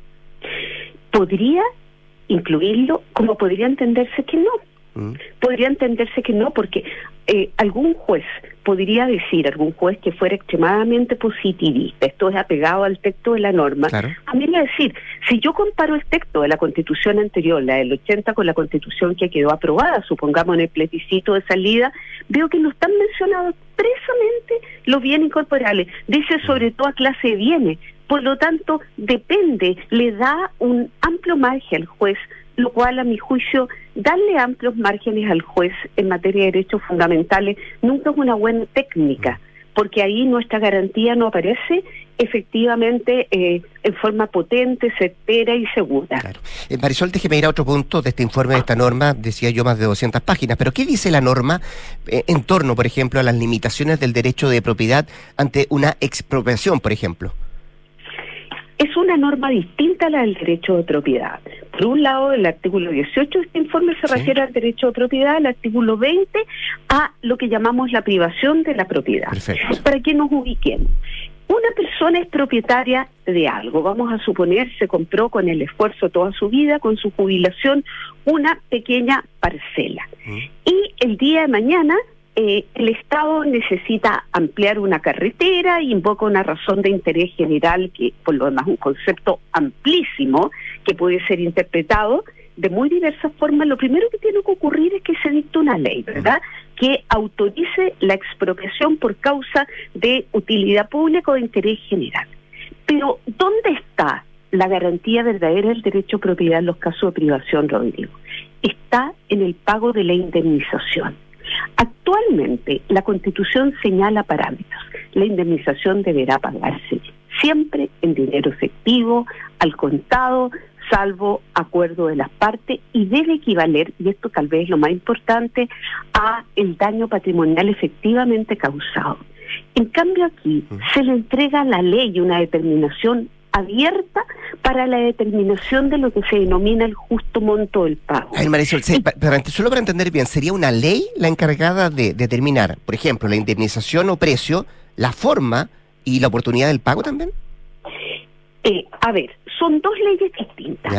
[SPEAKER 17] Podría incluirlo, como podría entenderse que no. Mm. Podría entenderse que no, porque eh, algún juez podría decir, algún juez que fuera extremadamente positivista, esto es apegado al texto de la norma, claro. A mí me va a decir, si yo comparo el texto de la Constitución anterior, la del ochenta, con la Constitución que quedó aprobada, supongamos en el plebiscito de salida, veo que no están mencionados expresamente los bienes incorporales, dice sobre toda clase de bienes. Por lo tanto, depende, le da un amplio margen al juez, lo cual a mi juicio, darle amplios márgenes al juez en materia de derechos fundamentales nunca es una buena técnica, porque ahí nuestra garantía no aparece efectivamente eh, en forma potente, certera y segura.
[SPEAKER 2] Claro. Eh, Marisol, déjeme ir a otro punto de este informe, de esta norma, decía yo más de doscientas páginas, pero ¿qué dice la norma eh, en torno, por ejemplo, a las limitaciones del derecho de propiedad ante una expropiación, por ejemplo?
[SPEAKER 17] Es una norma distinta a la del derecho de propiedad. Por un lado, el artículo dieciocho de este informe se sí. refiere al derecho de propiedad, el artículo veinte a lo que llamamos la privación de la propiedad. Perfecto. Para que nos ubiquemos. Una persona es propietaria de algo, vamos a suponer se compró con el esfuerzo toda su vida, con su jubilación, una pequeña parcela. Mm. Y el día de mañana Eh, el Estado necesita ampliar una carretera, invoca una razón de interés general, que por lo demás es un concepto amplísimo, que puede ser interpretado de muy diversas formas. Lo primero que tiene que ocurrir es que se dicte una ley, ¿verdad?, que autorice la expropiación por causa de utilidad pública o de interés general. Pero, ¿dónde está la garantía verdadera del derecho a propiedad en los casos de privación, Rodrigo? Está en el pago de la indemnización. Actualmente, la Constitución señala parámetros. La indemnización deberá pagarse siempre en dinero efectivo, al contado, salvo acuerdo de las partes, y debe equivaler, y esto tal vez es lo más importante, a el daño patrimonial efectivamente causado. En cambio aquí, se le entrega a la ley una determinación abierta para la determinación de lo que se denomina el justo monto del pago.
[SPEAKER 2] A ver, Marisol, sí, para, para, solo para entender bien, ¿sería una ley la encargada de determinar, por ejemplo, la indemnización o precio, la forma y la oportunidad del pago también?
[SPEAKER 17] Eh, a ver, son dos leyes distintas. ¿Ya?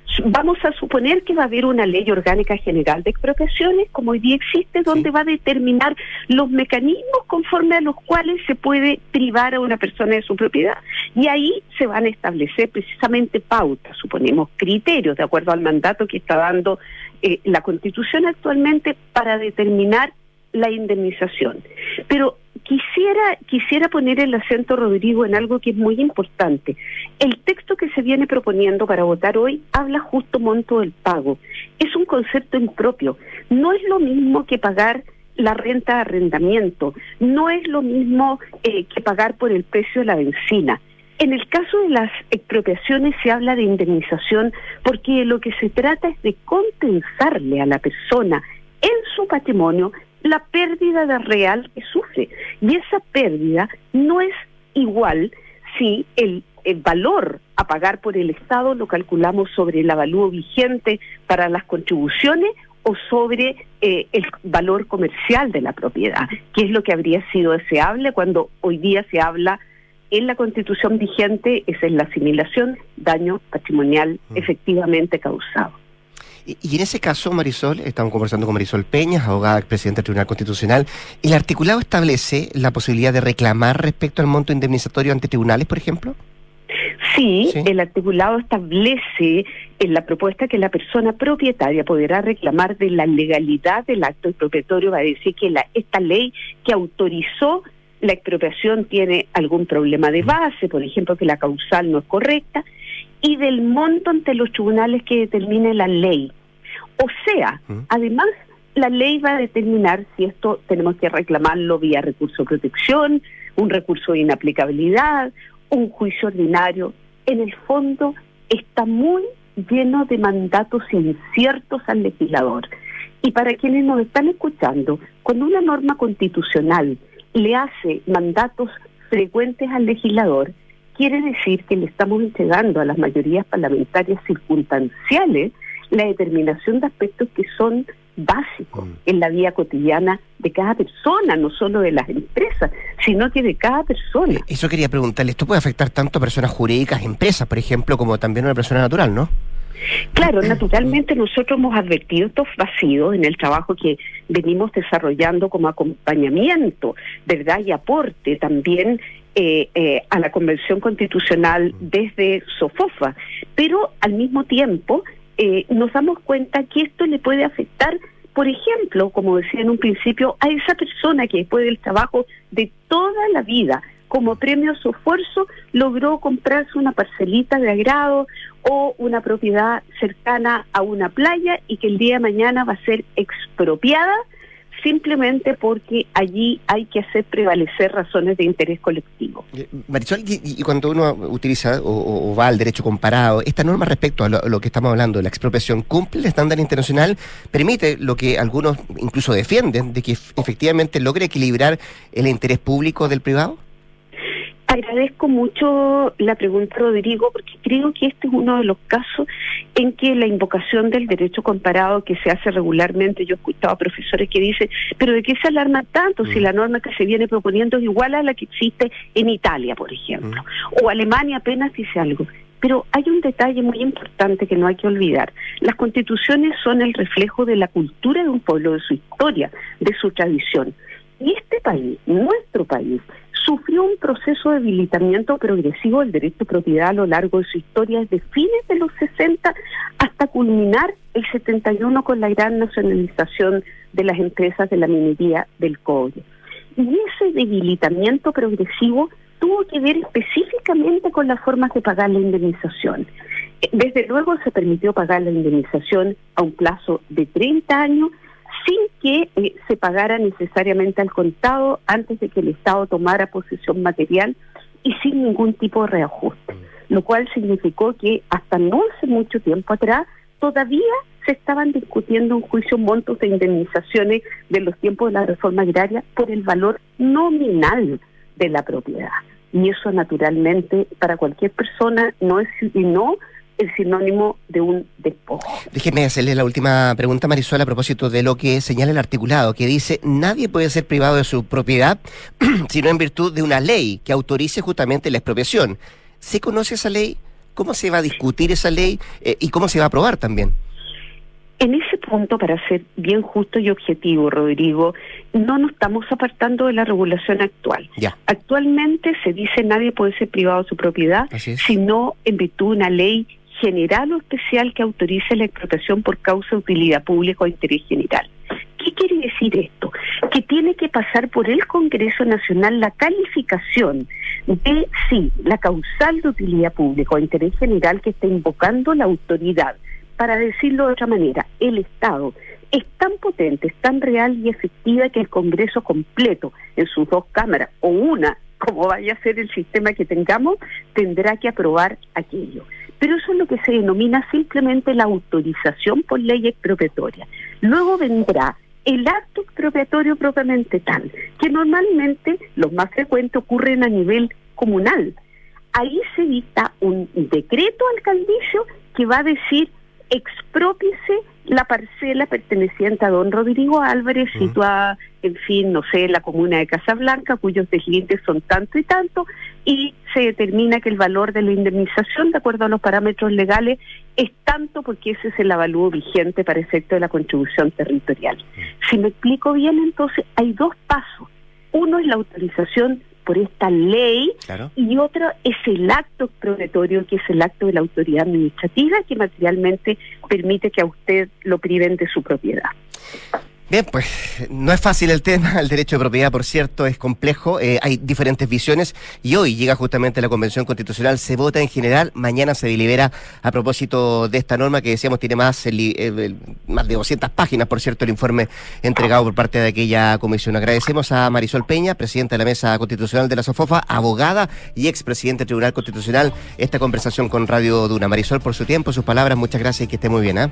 [SPEAKER 17] Vamos a suponer que va a haber una ley orgánica general de expropiaciones, como hoy día existe, donde sí. va a determinar los mecanismos conforme a los cuales se puede privar a una persona de su propiedad. Y ahí se van a establecer precisamente pautas, suponemos criterios, de acuerdo al mandato que está dando eh, la Constitución actualmente para determinar la indemnización. Pero quisiera quisiera poner el acento, Rodrigo, en algo que es muy importante. El texto que se viene proponiendo para votar hoy habla justo monto del pago. Es un concepto impropio. No es lo mismo que pagar la renta de arrendamiento, no es lo mismo eh, que pagar por el precio de la benzina. En el caso de las expropiaciones se habla de indemnización porque lo que se trata es de compensarle a la persona en su patrimonio la pérdida de real que sufre. Y esa pérdida no es igual si el, el valor a pagar por el Estado lo calculamos sobre el avalúo vigente para las contribuciones o sobre eh, el valor comercial de la propiedad, que es lo que habría sido deseable cuando hoy día se habla en la Constitución vigente, esa es la asimilación, daño patrimonial mm. efectivamente causado.
[SPEAKER 2] Y en ese caso, Marisol, estamos conversando con Marisol Peñas, abogada, presidenta del Tribunal Constitucional, ¿el articulado establece la posibilidad de reclamar respecto al monto indemnizatorio ante tribunales, por ejemplo?
[SPEAKER 17] Sí, sí, el articulado establece en la propuesta que la persona propietaria podrá reclamar de la legalidad del acto expropiatorio, va a decir que la, esta ley que autorizó la expropiación tiene algún problema de base, por ejemplo, que la causal no es correcta, y del monto ante los tribunales que determine la ley. O sea, ¿Mm? además, la ley va a determinar si esto tenemos que reclamarlo vía recurso de protección, un recurso de inaplicabilidad, un juicio ordinario. En el fondo, está muy lleno de mandatos inciertos al legislador. Y para quienes nos están escuchando, cuando una norma constitucional le hace mandatos frecuentes al legislador, quiere decir que le estamos entregando a las mayorías parlamentarias circunstanciales la determinación de aspectos que son básicos mm. en la vida cotidiana de cada persona, no solo de las empresas, sino que de cada persona.
[SPEAKER 2] Eso quería preguntarle, esto puede afectar tanto a personas jurídicas, empresas, por ejemplo, como también a una persona natural, ¿no?
[SPEAKER 17] Claro, naturalmente nosotros hemos advertido estos vacíos en el trabajo que venimos desarrollando como acompañamiento, ¿verdad? Y aporte también eh, eh, a la Convención Constitucional desde SOFOFA, pero al mismo tiempo eh, nos damos cuenta que esto le puede afectar, por ejemplo, como decía en un principio, a esa persona que después del trabajo de toda la vida, como premio a su esfuerzo, logró comprarse una parcelita de agrado o una propiedad cercana a una playa y que el día de mañana va a ser expropiada simplemente porque allí hay que hacer prevalecer razones de interés colectivo.
[SPEAKER 2] Marisol, y, y cuando uno utiliza o, o va al derecho comparado, esta norma respecto a lo, a lo que estamos hablando, la expropiación, ¿cumple el estándar internacional? ¿Permite lo que algunos incluso defienden, de que efectivamente logre equilibrar el interés público del privado?
[SPEAKER 17] Agradezco mucho la pregunta, Rodrigo, porque creo que este es uno de los casos en que la invocación del derecho comparado que se hace regularmente, yo he escuchado a profesores que dicen, pero ¿de qué se alarma tanto mm. si la norma que se viene proponiendo es igual a la que existe en Italia, por ejemplo, mm. o Alemania apenas dice algo? Pero hay un detalle muy importante que no hay que olvidar. Las constituciones son el reflejo de la cultura de un pueblo, de su historia, de su tradición. Y este país, nuestro país, sufrió un proceso de debilitamiento progresivo del derecho de propiedad a lo largo de su historia, desde fines de los sesenta hasta culminar el setenta y uno con la gran nacionalización de las empresas de la minería del cobre. Y ese debilitamiento progresivo tuvo que ver específicamente con las formas de pagar la indemnización. Desde luego se permitió pagar la indemnización a un plazo de treinta años, sin que eh, se pagara necesariamente al contado antes de que el Estado tomara posesión material y sin ningún tipo de reajuste, lo cual significó que hasta no hace mucho tiempo atrás todavía se estaban discutiendo en juicio montos de indemnizaciones de los tiempos de la reforma agraria por el valor nominal de la propiedad. Y eso naturalmente para cualquier persona no es sino el sinónimo de un despojo.
[SPEAKER 2] Déjeme hacerle la última pregunta, Marisol, a propósito de lo que señala el articulado, que dice, nadie puede ser privado de su propiedad sino en virtud de una ley que autorice justamente la expropiación. ¿Se conoce esa ley? ¿Cómo se va a discutir esa ley eh, y cómo se va a aprobar también?
[SPEAKER 17] En ese punto, para ser bien justo y objetivo, Rodrigo, no nos estamos apartando de la regulación actual.
[SPEAKER 2] Ya.
[SPEAKER 17] Actualmente se dice nadie puede ser privado de su propiedad, sino en virtud de una ley general o especial que autorice la explotación por causa de utilidad pública o interés general. ¿Qué quiere decir esto? Que tiene que pasar por el Congreso Nacional la calificación de, sí, la causal de utilidad pública o interés general que está invocando la autoridad. Para decirlo de otra manera, el Estado es tan potente, es tan real y efectiva que el Congreso completo, en sus dos cámaras, o una, como vaya a ser el sistema que tengamos, tendrá que aprobar aquello. Pero eso es lo que se denomina simplemente la autorización por ley expropiatoria. Luego vendrá el acto expropiatorio propiamente tal, que normalmente los más frecuentes ocurren a nivel comunal. Ahí se dicta un decreto alcaldicio que va a decir exprópiese la parcela perteneciente a don Rodrigo Álvarez, uh-huh. situada, en fin, no sé, en la comuna de Casablanca, cuyos deslindres son tanto y tanto, y se determina que el valor de la indemnización, de acuerdo a los parámetros legales, es tanto porque ese es el avalúo vigente para efecto de la contribución territorial. Uh-huh. Si me explico bien, entonces, hay dos pasos. Uno es la autorización por esta ley, claro. Y otro es el acto expropiatorio, que es el acto de la autoridad administrativa que materialmente permite que a usted lo priven de su propiedad.
[SPEAKER 2] Bien, pues no es fácil el tema, el derecho de propiedad, por cierto, es complejo, eh, hay diferentes visiones y hoy llega justamente la Convención Constitucional, se vota en general, mañana se delibera a propósito de esta norma que decíamos tiene más, el, el, más de doscientas páginas, por cierto, el informe entregado por parte de aquella comisión. Agradecemos a Marisol Peña, presidenta de la Mesa Constitucional de la SOFOFA, abogada y expresidente del Tribunal Constitucional, esta conversación con Radio Duna. Marisol, por su tiempo, sus palabras, muchas gracias y que esté muy bien, ¿eh?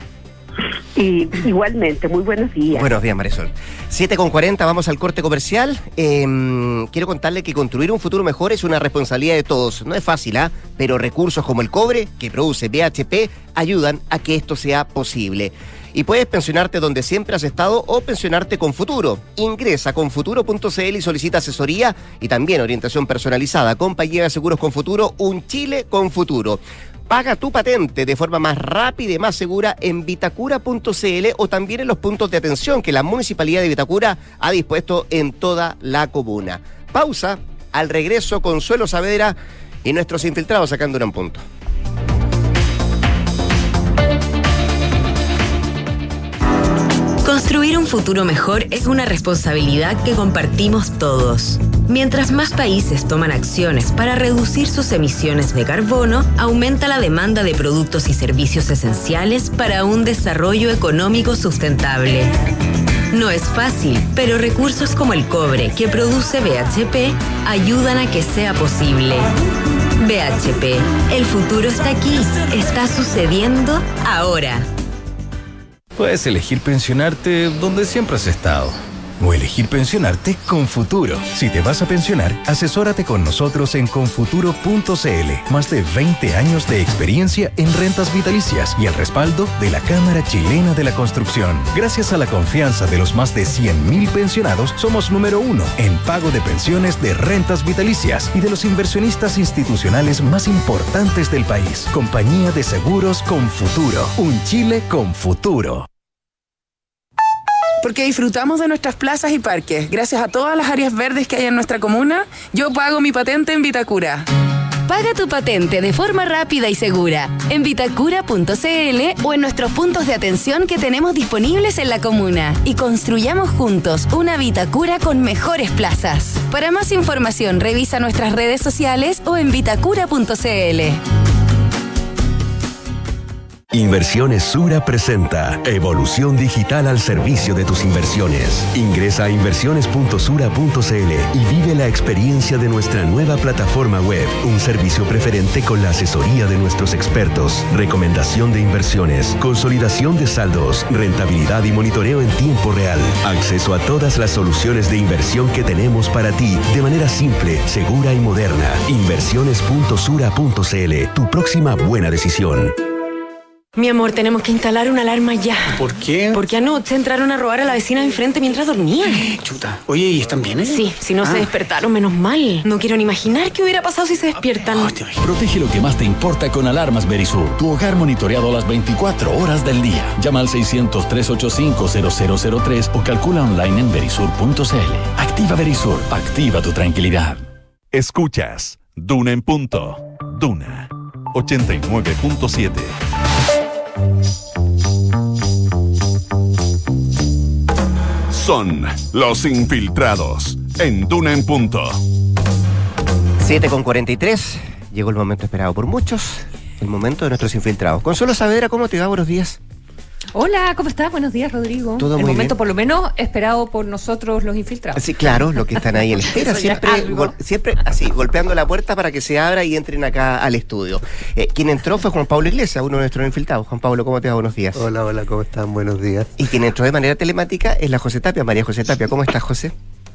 [SPEAKER 17] Y igualmente, muy buenos días.
[SPEAKER 2] Buenos días, Marisol. siete con cuarenta, vamos al corte comercial. Eh, quiero contarle que construir un futuro mejor es una responsabilidad de todos. No es fácil, ¿ah? ¿eh? Pero recursos como el cobre que produce B H P ayudan a que esto sea posible. Y puedes pensionarte donde siempre has estado o pensionarte con Futuro. Ingresa con futuro punto c l y solicita asesoría y también orientación personalizada. Compañía de Seguros con Futuro, un Chile con futuro. Paga tu patente de forma más rápida y más segura en vitacura punto c l o también en los puntos de atención que la Municipalidad de Vitacura ha dispuesto en toda la comuna. Pausa, al regreso Consuelo Saavedra y nuestros infiltrados sacando un punto.
[SPEAKER 10] Construir un futuro mejor es una responsabilidad que compartimos todos. Mientras más países toman acciones para reducir sus emisiones de carbono, aumenta la demanda de productos y servicios esenciales para un desarrollo económico sustentable. No es fácil, pero recursos como el cobre que produce B H P ayudan a que sea posible. B H P, el futuro está aquí, está sucediendo ahora.
[SPEAKER 18] Puedes elegir pensionarte donde siempre has estado. O elegir pensionarte con Futuro. Si te vas a pensionar, asesórate con nosotros en confuturo punto c l. Más de veinte años de experiencia en rentas vitalicias y el respaldo de la Cámara Chilena de la Construcción. Gracias a la confianza de los más de cien mil pensionados, somos número uno en pago de pensiones de rentas vitalicias y de los inversionistas institucionales más importantes del país. Compañía de Seguros con Futuro. Un Chile con futuro.
[SPEAKER 19] Porque disfrutamos de nuestras plazas y parques. Gracias a todas las áreas verdes que hay en nuestra comuna, yo pago mi patente en Vitacura.
[SPEAKER 8] Paga tu patente de forma rápida y segura en vitacura punto c l o en nuestros puntos de atención que tenemos disponibles en la comuna. Y construyamos juntos una Vitacura con mejores plazas. Para más información, revisa nuestras redes sociales o en vitacura punto c l.
[SPEAKER 20] Inversiones Sura presenta Evolución Digital al servicio de tus inversiones. Ingresa a inversiones punto sura punto c l y vive la experiencia de nuestra nueva plataforma web. Un servicio preferente con la asesoría de nuestros expertos, recomendación de inversiones, consolidación de saldos, rentabilidad y monitoreo en tiempo real. Acceso a todas las soluciones de inversión que tenemos para ti de manera simple, segura y moderna. inversiones punto sura punto c l, tu próxima buena decisión.
[SPEAKER 14] Mi amor, tenemos que instalar una alarma ya.
[SPEAKER 21] ¿Por qué?
[SPEAKER 14] Porque anoche entraron a robar a la vecina de enfrente mientras dormía.
[SPEAKER 21] Chuta. Oye, ¿y están bien, eh?
[SPEAKER 14] Sí, si no
[SPEAKER 21] ah.
[SPEAKER 14] se despertaron, menos mal. No quiero ni imaginar qué hubiera pasado si se despiertan. Oh,
[SPEAKER 13] protege lo que más te importa con alarmas Verisur. Tu hogar monitoreado las veinticuatro horas del día. Llama al seiscientos, trescientos ochenta y cinco, cero cero cero tres o calcula online en verisur punto c l. Activa Verisur. Activa tu tranquilidad.
[SPEAKER 1] Escuchas Duna en punto. Duna ochenta y nueve punto siete. Son los infiltrados en Duna en punto.
[SPEAKER 2] siete con cuarenta y tres. Llegó el momento esperado por muchos. El momento de nuestros infiltrados. Consuelo Saavedra, ¿cómo te va? Buenos días.
[SPEAKER 22] Hola, ¿cómo estás? Buenos días, Rodrigo.
[SPEAKER 2] Todo
[SPEAKER 22] el
[SPEAKER 2] muy
[SPEAKER 22] momento,
[SPEAKER 2] bien.
[SPEAKER 22] por lo menos, esperado por nosotros los infiltrados.
[SPEAKER 2] Sí, claro, los que están ahí en la espera, siempre, gol, siempre así, golpeando la puerta para que se abra y entren acá al estudio. Eh, quien entró fue Juan Pablo Iglesias, uno de nuestros infiltrados. Juan Pablo, ¿cómo te va? Buenos días.
[SPEAKER 23] Hola, hola, ¿cómo están? Buenos días.
[SPEAKER 2] Y quien entró de manera telemática es la José Tapia, María José Tapia. ¿Cómo estás, José?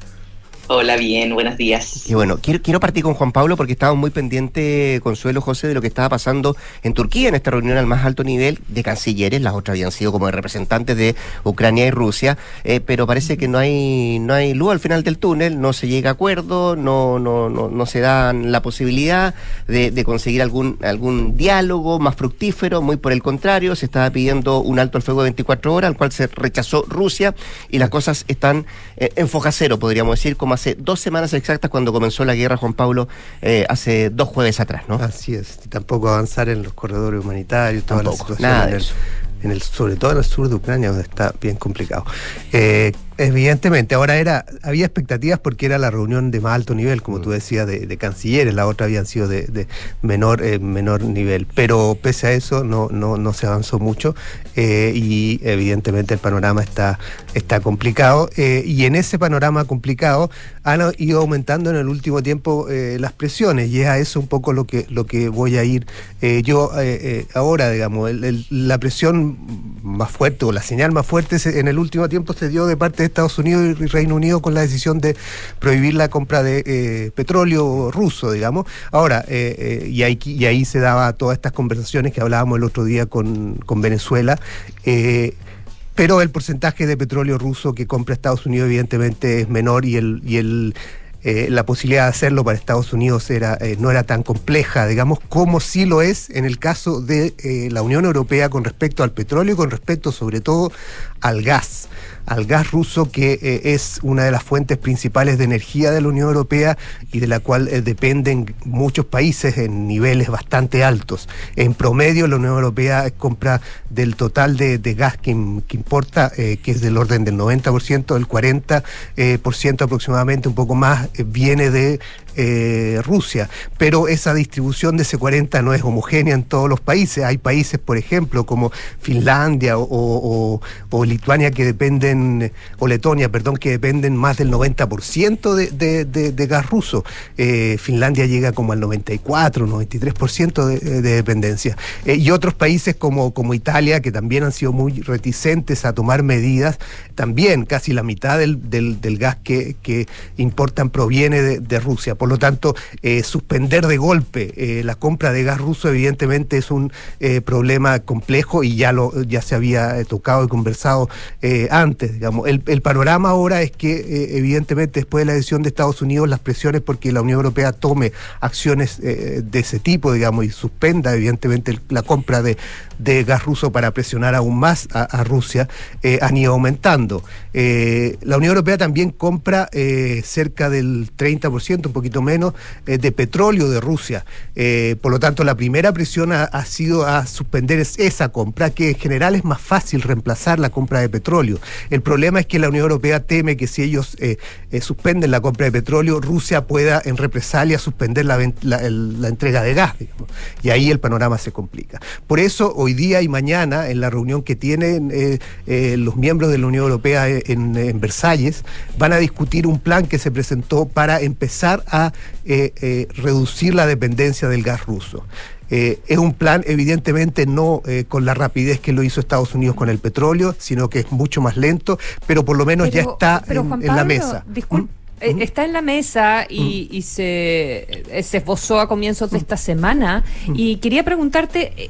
[SPEAKER 24] Hola, bien, buenos días.
[SPEAKER 2] Y bueno, quiero, quiero partir con Juan Pablo porque estábamos muy pendientes, Consuelo, José, de lo que estaba pasando en Turquía en esta reunión al más alto nivel de cancilleres. Las otras habían sido como de representantes de Ucrania y Rusia, eh, pero parece que no hay no hay luz al final del túnel, no se llega a acuerdo, no no no, no se dan la posibilidad de, de conseguir algún algún diálogo más fructífero. Muy por el contrario, se estaba pidiendo un alto al fuego de veinticuatro horas, al cual se rechazó Rusia, y las cosas están eh, en foja cero, podríamos decir, como hace dos semanas exactas cuando comenzó la guerra, Juan Pablo, eh, hace dos jueves atrás, ¿no?
[SPEAKER 23] Así es, y tampoco avanzar en los corredores humanitarios, toda
[SPEAKER 2] tampoco,
[SPEAKER 23] la situación
[SPEAKER 2] nada
[SPEAKER 23] en
[SPEAKER 2] de
[SPEAKER 23] el,
[SPEAKER 2] eso.
[SPEAKER 23] en el, sobre todo en el sur de Ucrania, donde está bien complicado. Eh, Evidentemente, ahora era había expectativas porque era la reunión de más alto nivel, como tú decías, de, de cancilleres, la otra habían sido de, de menor eh, menor nivel, pero pese a eso no no no se avanzó mucho eh, y evidentemente el panorama está está complicado eh, y en ese panorama complicado han ido aumentando en el último tiempo eh, las presiones, y es a eso un poco lo que lo que voy a ir eh, yo eh, eh, ahora, digamos, el, el, la presión más fuerte o la señal más fuerte se, en el último tiempo se dio de parte de Estados Unidos y Reino Unido con la decisión de prohibir la compra de eh, petróleo ruso, digamos. Ahora, eh, eh, y, ahí, y ahí se daba todas estas conversaciones que hablábamos el otro día con, con Venezuela, eh, pero el porcentaje de petróleo ruso que compra Estados Unidos evidentemente es menor, y el... Y el Eh, la posibilidad de hacerlo para Estados Unidos era eh, no era tan compleja, digamos, como sí lo es en el caso de eh, la Unión Europea con respecto al petróleo y con respecto sobre todo al gas, al gas ruso, que eh, es una de las fuentes principales de energía de la Unión Europea y de la cual eh, dependen muchos países en niveles bastante altos. En promedio, la Unión Europea compra del total de, de gas que, que importa, eh, que es del orden del noventa por ciento, el cuarenta por ciento aproximadamente, un poco más, eh, viene de Eh, Rusia, pero esa distribución de ese cuarenta no es homogénea en todos los países. Hay países, por ejemplo, como Finlandia o, o, o Lituania que dependen, o Letonia, perdón, que dependen más del noventa por ciento de, de, de, de gas ruso. Eh, Finlandia llega como al noventa y cuatro, noventa y tres por ciento de, de dependencia. Eh, y otros países como, como Italia, que también han sido muy reticentes a tomar medidas, también casi la mitad del, del, del gas que, que importan proviene de, de Rusia. Por lo tanto, eh, suspender de golpe eh, la compra de gas ruso evidentemente es un eh, problema complejo, y ya lo ya se había eh, tocado y conversado eh, antes, digamos. El, el panorama ahora es que eh, evidentemente después de la decisión de Estados Unidos, las presiones porque la Unión Europea tome acciones eh, de ese tipo, digamos, y suspenda evidentemente el, la compra de, de gas ruso para presionar aún más a, a Rusia, eh, han ido aumentando. Eh, la Unión Europea también compra eh, cerca del treinta por ciento, un poquito menos, eh, de petróleo de Rusia. Eh, por lo tanto, la primera presión ha, ha sido a suspender es esa compra, que en general es más fácil reemplazar la compra de petróleo. El problema es que la Unión Europea teme que si ellos eh, eh, suspenden la compra de petróleo, Rusia pueda en represalia suspender la, la, el, la entrega de gas, digamos. Y ahí el panorama se complica. Por eso, hoy día y mañana, en la reunión que tienen eh, eh, los miembros de la Unión Europea en, en Versalles, van a discutir un plan que se presentó para empezar a Eh, eh, reducir la dependencia del gas ruso. Eh, es un plan evidentemente no eh, con la rapidez que lo hizo Estados Unidos con el petróleo, sino que es mucho más lento, pero por lo menos pero, ya está en,
[SPEAKER 22] Juan Pablo,
[SPEAKER 23] en la mesa.
[SPEAKER 22] Disculpe. ¿Mm? Está en la mesa y, mm. y se, se esbozó a comienzos de esta semana, mm. y quería preguntarte,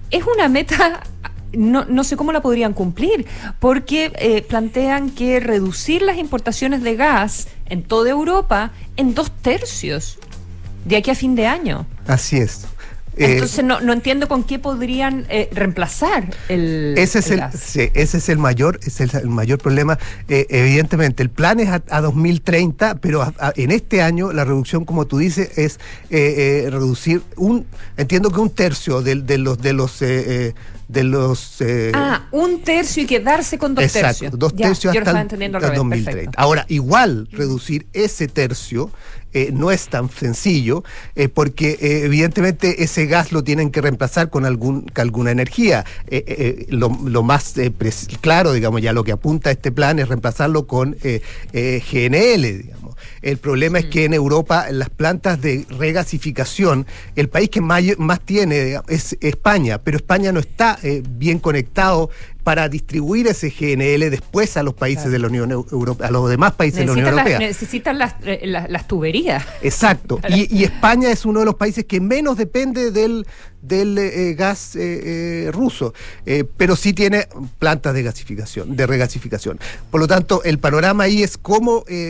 [SPEAKER 22] es una meta... No, no sé cómo la podrían cumplir, porque eh, plantean que reducir las importaciones de gas en toda Europa en dos tercios de aquí a fin de año.
[SPEAKER 23] Así es.
[SPEAKER 22] Entonces eh, no, no entiendo con qué podrían eh, reemplazar el,
[SPEAKER 23] ese es
[SPEAKER 22] el
[SPEAKER 23] el,
[SPEAKER 22] gas.
[SPEAKER 23] Sí, ese es el mayor, es el, el mayor problema. Eh, evidentemente, el plan es a, a dos mil treinta, pero a, a, en este año la reducción, como tú dices, es eh, eh, reducir un, entiendo que un tercio de, de los de los eh, eh, de los
[SPEAKER 22] eh, ah, un tercio y quedarse con dos
[SPEAKER 23] exacto,
[SPEAKER 22] tercios.
[SPEAKER 23] dos
[SPEAKER 22] ya,
[SPEAKER 23] tercios
[SPEAKER 22] yo
[SPEAKER 23] hasta,
[SPEAKER 22] el,
[SPEAKER 23] hasta el dos mil treinta. Ahora, igual reducir ese tercio Eh, no es tan sencillo, eh, porque eh, evidentemente ese gas lo tienen que reemplazar con algún con alguna energía. Eh, eh, lo, lo más eh, claro, digamos, ya lo que apunta este plan es reemplazarlo con eh, eh, G N L, digamos. El problema mm. es que en Europa, en las plantas de regasificación, el país que más, más tiene digamos, es España, pero España no está eh, bien conectado para distribuir ese G N L después a los países claro. de la Unión Europea, a los demás países necesitan de la Unión Europea.
[SPEAKER 22] Las, necesitan las, las, las tuberías.
[SPEAKER 23] Exacto. Y, y España es uno de los países que menos depende del, del eh, gas eh, eh, ruso, eh, pero sí tiene plantas de gasificación, de regasificación. Por lo tanto, el panorama ahí es cómo eh,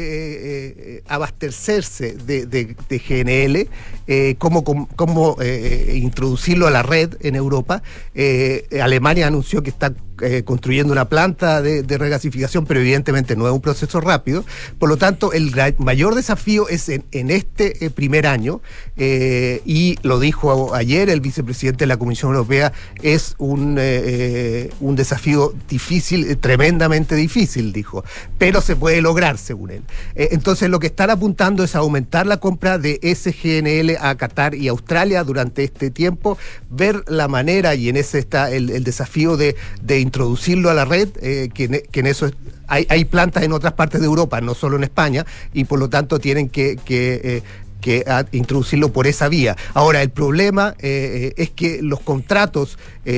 [SPEAKER 23] eh, abastecerse de, de, de G N L, eh, cómo, cómo eh, introducirlo a la red en Europa. Eh, Alemania anunció que está Eh, construyendo una planta de, de regasificación, pero evidentemente no es un proceso rápido. Por lo tanto, el mayor desafío es en, en este eh, primer año, eh, y lo dijo ayer el vicepresidente de la Comisión Europea, es un, eh, un desafío difícil, eh, tremendamente difícil, dijo, pero se puede lograr, según él. Eh, entonces, lo que están apuntando es aumentar la compra de ese G N L a Qatar y Australia durante este tiempo, ver la manera, y en ese está el, el desafío de, de introducirlo a la red, eh, que, en, que en eso es, hay, hay plantas en otras partes de Europa, no solo en España, y por lo tanto tienen que, que eh, que a introducirlo por esa vía. Ahora, el problema eh, es que los contratos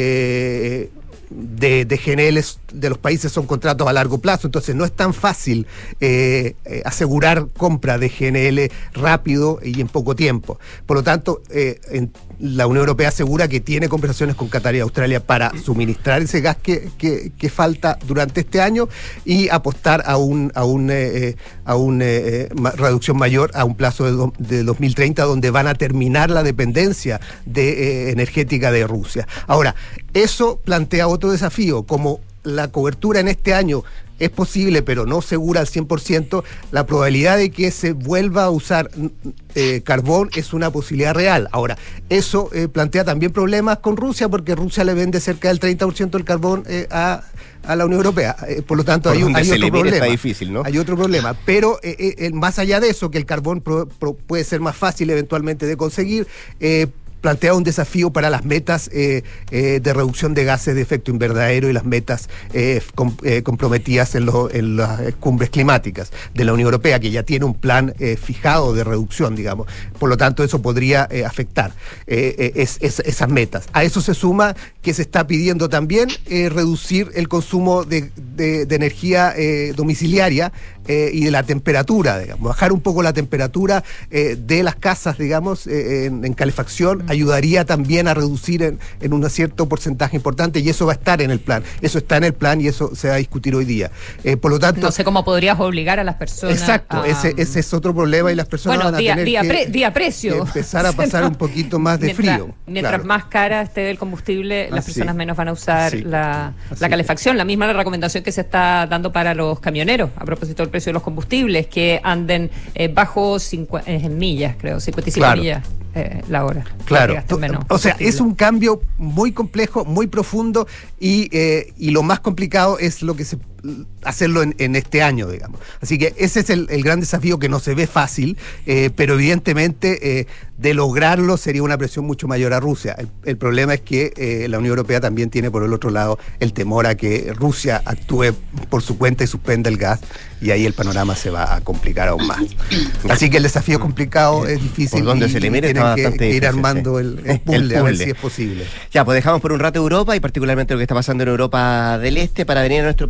[SPEAKER 23] eh, de, de G N L de los países son contratos a largo plazo, entonces no es tan fácil eh, eh, asegurar compra de G N L rápido y en poco tiempo. Por lo tanto, eh, en, la Unión Europea asegura que tiene conversaciones con Qatar y Australia para suministrar ese gas que, que, que falta durante este año y apostar a un a un eh, a una eh, reducción mayor a un plazo de, do, de dos mil treinta, donde van a terminar la dependencia de, eh, energética de Rusia. Ahora, eso plantea otro desafío, como la cobertura en este año es posible, pero no segura al cien por ciento, la probabilidad de que se vuelva a usar eh, carbón es una posibilidad real. Ahora, eso eh, plantea también problemas con Rusia, porque Rusia le vende cerca del treinta por ciento del carbón eh, a, a la Unión Europea. Eh, por lo tanto, por hay, hay otro problema.
[SPEAKER 2] Está difícil, ¿no?
[SPEAKER 23] Hay otro problema. Pero eh, eh, más allá de eso, que el carbón pro, pro, puede ser más fácil eventualmente de conseguir, eh, plantea un desafío para las metas eh, eh, de reducción de gases de efecto invernadero y las metas eh, com, eh, comprometidas en, lo, en las cumbres climáticas de la Unión Europea, que ya tiene un plan eh, fijado de reducción, digamos. Por lo tanto, eso podría eh, afectar eh, eh, es, es, esas metas. A eso se suma que se está pidiendo también eh, reducir el consumo de, de, de energía eh, domiciliaria eh, y de la temperatura, digamos. Bajar un poco la temperatura eh, de las casas, digamos, eh, en, en calefacción, ayudaría también a reducir en, en un cierto porcentaje importante, y eso va a estar en el plan. Eso está en el plan y eso se va a discutir hoy día. Eh, por lo tanto,
[SPEAKER 22] no sé cómo podrías obligar a las personas.
[SPEAKER 23] Exacto, a... ese, ese es otro problema, y las personas
[SPEAKER 22] bueno,
[SPEAKER 23] van a
[SPEAKER 22] día,
[SPEAKER 23] tener
[SPEAKER 22] día
[SPEAKER 23] que,
[SPEAKER 22] pre, día precio.
[SPEAKER 23] que empezar a pasar no. un poquito más de
[SPEAKER 22] mientras,
[SPEAKER 23] frío.
[SPEAKER 22] Mientras
[SPEAKER 23] claro.
[SPEAKER 22] más cara esté el combustible, las
[SPEAKER 23] Así.
[SPEAKER 22] personas menos van a usar
[SPEAKER 23] Así.
[SPEAKER 22] la,
[SPEAKER 23] Así.
[SPEAKER 22] la calefacción. La misma recomendación que se está dando para los camioneros a propósito del precio de los combustibles, que anden eh, bajo cincuenta, eh, en millas, creo, cincuenta y cinco
[SPEAKER 23] claro.
[SPEAKER 22] millas. Eh, la hora.
[SPEAKER 23] Claro, o sea, es un cambio muy complejo, muy profundo, y, eh, y lo más complicado es lo que se hacerlo en, en este año, digamos. Así que ese es el, el gran desafío, que no se ve fácil, eh, pero evidentemente eh, de lograrlo sería una presión mucho mayor a Rusia. El, el problema es que eh, la Unión Europea también tiene por el otro lado el temor a que Rusia actúe por su cuenta y suspenda el gas, y ahí el panorama se va a complicar aún más. Así que el desafío es complicado, es difícil.
[SPEAKER 2] Por donde
[SPEAKER 23] y,
[SPEAKER 2] se le mire,
[SPEAKER 23] tienen que, que ir
[SPEAKER 2] difícil,
[SPEAKER 23] armando
[SPEAKER 2] sí.
[SPEAKER 23] el, el, puzzle,
[SPEAKER 2] el puzzle,
[SPEAKER 23] a ver si es posible.
[SPEAKER 2] Ya, pues dejamos por un rato Europa, y particularmente lo que está pasando en Europa del Este, para venir a nuestro país. José,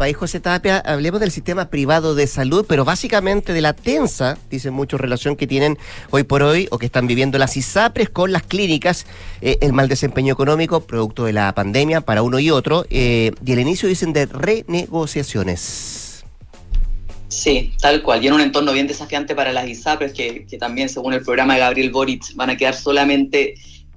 [SPEAKER 2] Tapia, hablemos del sistema privado de salud, pero básicamente de la tensa, dicen muchos, relación que tienen hoy por hoy o que están viviendo las ISAPRES con las clínicas, eh, el mal desempeño económico producto de la pandemia para uno y otro, eh, y el inicio, dicen, de renegociaciones.
[SPEAKER 24] Sí, tal cual, y en un entorno bien desafiante para las ISAPRES, que, que también, según el programa de Gabriel Boric, van a quedar solamente...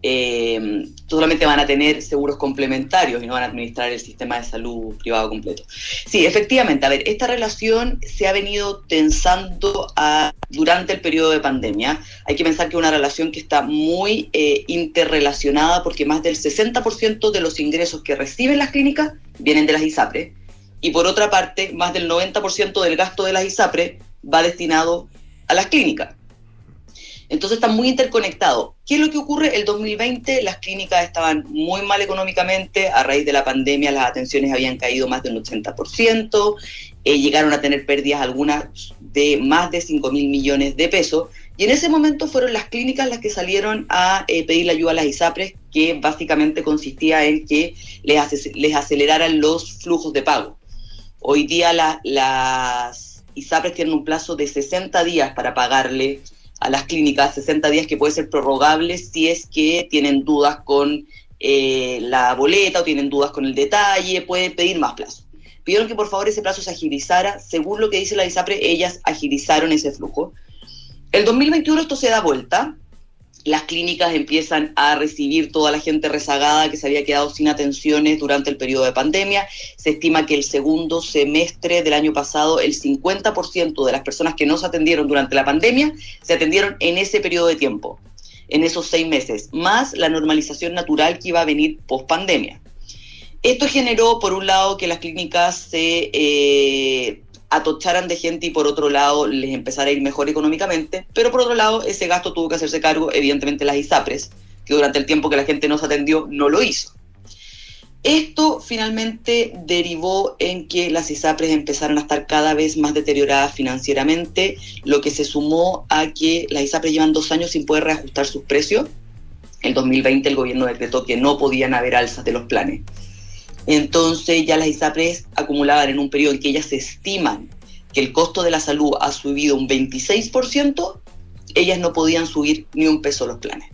[SPEAKER 24] Eh, solamente van a tener seguros complementarios y no van a administrar el sistema de salud privado completo. Sí, efectivamente, a ver, esta relación se ha venido tensando a, durante el periodo de pandemia. Hay que pensar que es una relación que está muy eh, interrelacionada, porque más del sesenta por ciento de los ingresos que reciben las clínicas vienen de las ISAPRES, y por otra parte, más del noventa por ciento del gasto de las ISAPRES va destinado a las clínicas. Entonces están muy interconectados. ¿Qué es lo que ocurre? El dos mil veinte las clínicas estaban muy mal económicamente, a raíz de la pandemia las atenciones habían caído más del ochenta por ciento, eh, llegaron a tener pérdidas algunas de más de cinco mil millones de pesos, y en ese momento fueron las clínicas las que salieron a eh, pedirle ayuda a las ISAPRES, que básicamente consistía en que les, ac- les aceleraran los flujos de pago. Hoy día la, las ISAPRES tienen un plazo de sesenta días para pagarle a las clínicas, sesenta días que puede ser prorrogable si es que tienen dudas con eh, la boleta o tienen dudas con el detalle, pueden pedir más plazo. Pidieron que por favor ese plazo se agilizara. Según lo que dice la ISAPRE, ellas agilizaron ese flujo. El dos mil veintiuno esto se da vuelta. Las clínicas empiezan a recibir toda la gente rezagada que se había quedado sin atenciones durante el periodo de pandemia. Se estima que el segundo semestre del año pasado, el cincuenta por ciento de las personas que no se atendieron durante la pandemia se atendieron en ese periodo de tiempo, en esos seis meses, más la normalización natural que iba a venir post pandemia. Esto generó, por un lado, que las clínicas se eh, atocharan de gente y por otro lado les empezara a ir mejor económicamente, pero por otro lado ese gasto tuvo que hacerse cargo evidentemente las ISAPRES, que durante el tiempo que la gente no se atendió no lo hizo. Esto finalmente derivó en que las ISAPRES empezaron a estar cada vez más deterioradas financieramente, lo que se sumó a que las ISAPRES llevan dos años sin poder reajustar sus precios. El dos mil veinte el gobierno decretó que no podían haber alzas de los planes. Entonces ya las ISAPRES acumulaban en un periodo en que ellas se estiman que el costo de la salud ha subido un veintiséis por ciento, ellas no podían subir ni un peso los planes.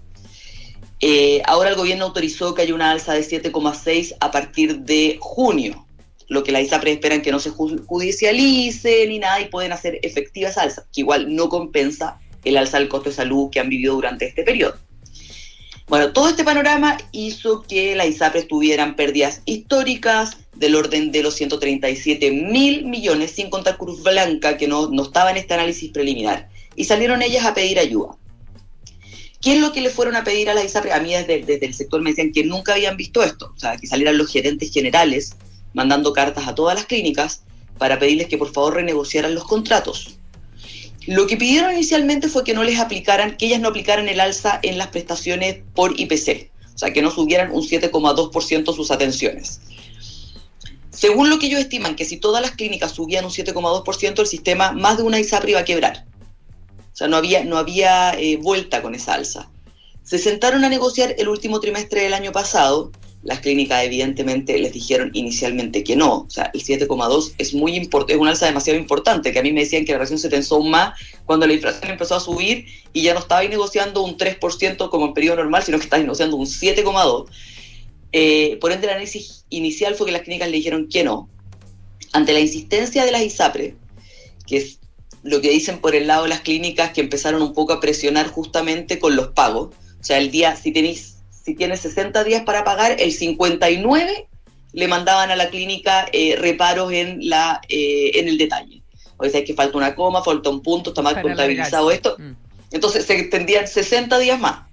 [SPEAKER 24] Eh, ahora el gobierno autorizó que haya una alza de siete coma seis a partir de junio, lo que las ISAPRES esperan que no se judicialice ni nada y pueden hacer efectiva esa alza, que igual no compensa el alza del costo de salud que han vivido durante este periodo. Bueno, todo este panorama hizo que las ISAPRES tuvieran pérdidas históricas del orden de los ciento treinta y siete mil millones, sin contar Cruz Blanca, que no, no estaba en este análisis preliminar. Y salieron ellas a pedir ayuda. ¿Qué es lo que le fueron a pedir a las ISAPRES? A mí desde, desde el sector me decían que nunca habían visto esto. O sea, que salieran los gerentes generales mandando cartas a todas las clínicas para pedirles que por favor renegociaran los contratos. Lo que pidieron inicialmente fue que no les aplicaran, que ellas no aplicaran el alza en las prestaciones por I P C, o sea, que no subieran un siete coma dos por ciento sus atenciones. Según lo que ellos estiman, que si todas las clínicas subían un siete coma dos por ciento, el sistema, más de una ISAPRE iba a quebrar. O sea, no había, no había eh, vuelta con esa alza. Se sentaron a negociar el último trimestre del año pasado. Las clínicas evidentemente les dijeron inicialmente que no, o sea, el siete coma dos es muy importante, es una alza demasiado importante, que a mí me decían que la relación se tensó aún más cuando la inflación empezó a subir y ya no estaba negociando un tres por ciento como en periodo normal, sino que estaba negociando un siete coma dos por ciento. Eh, por ende, el análisis inicial fue que las clínicas le dijeron que no. Ante la insistencia de las ISAPRES, que es lo que dicen por el lado de las clínicas, que empezaron un poco a presionar justamente con los pagos, o sea, el día, si tenéis Si tiene sesenta días para pagar, el cincuenta y nueve le mandaban a la clínica eh, reparos en la eh, en el detalle. O sea, es que falta una coma, falta un punto, está mal para contabilizado esto. Mm. Entonces se extendían sesenta días más.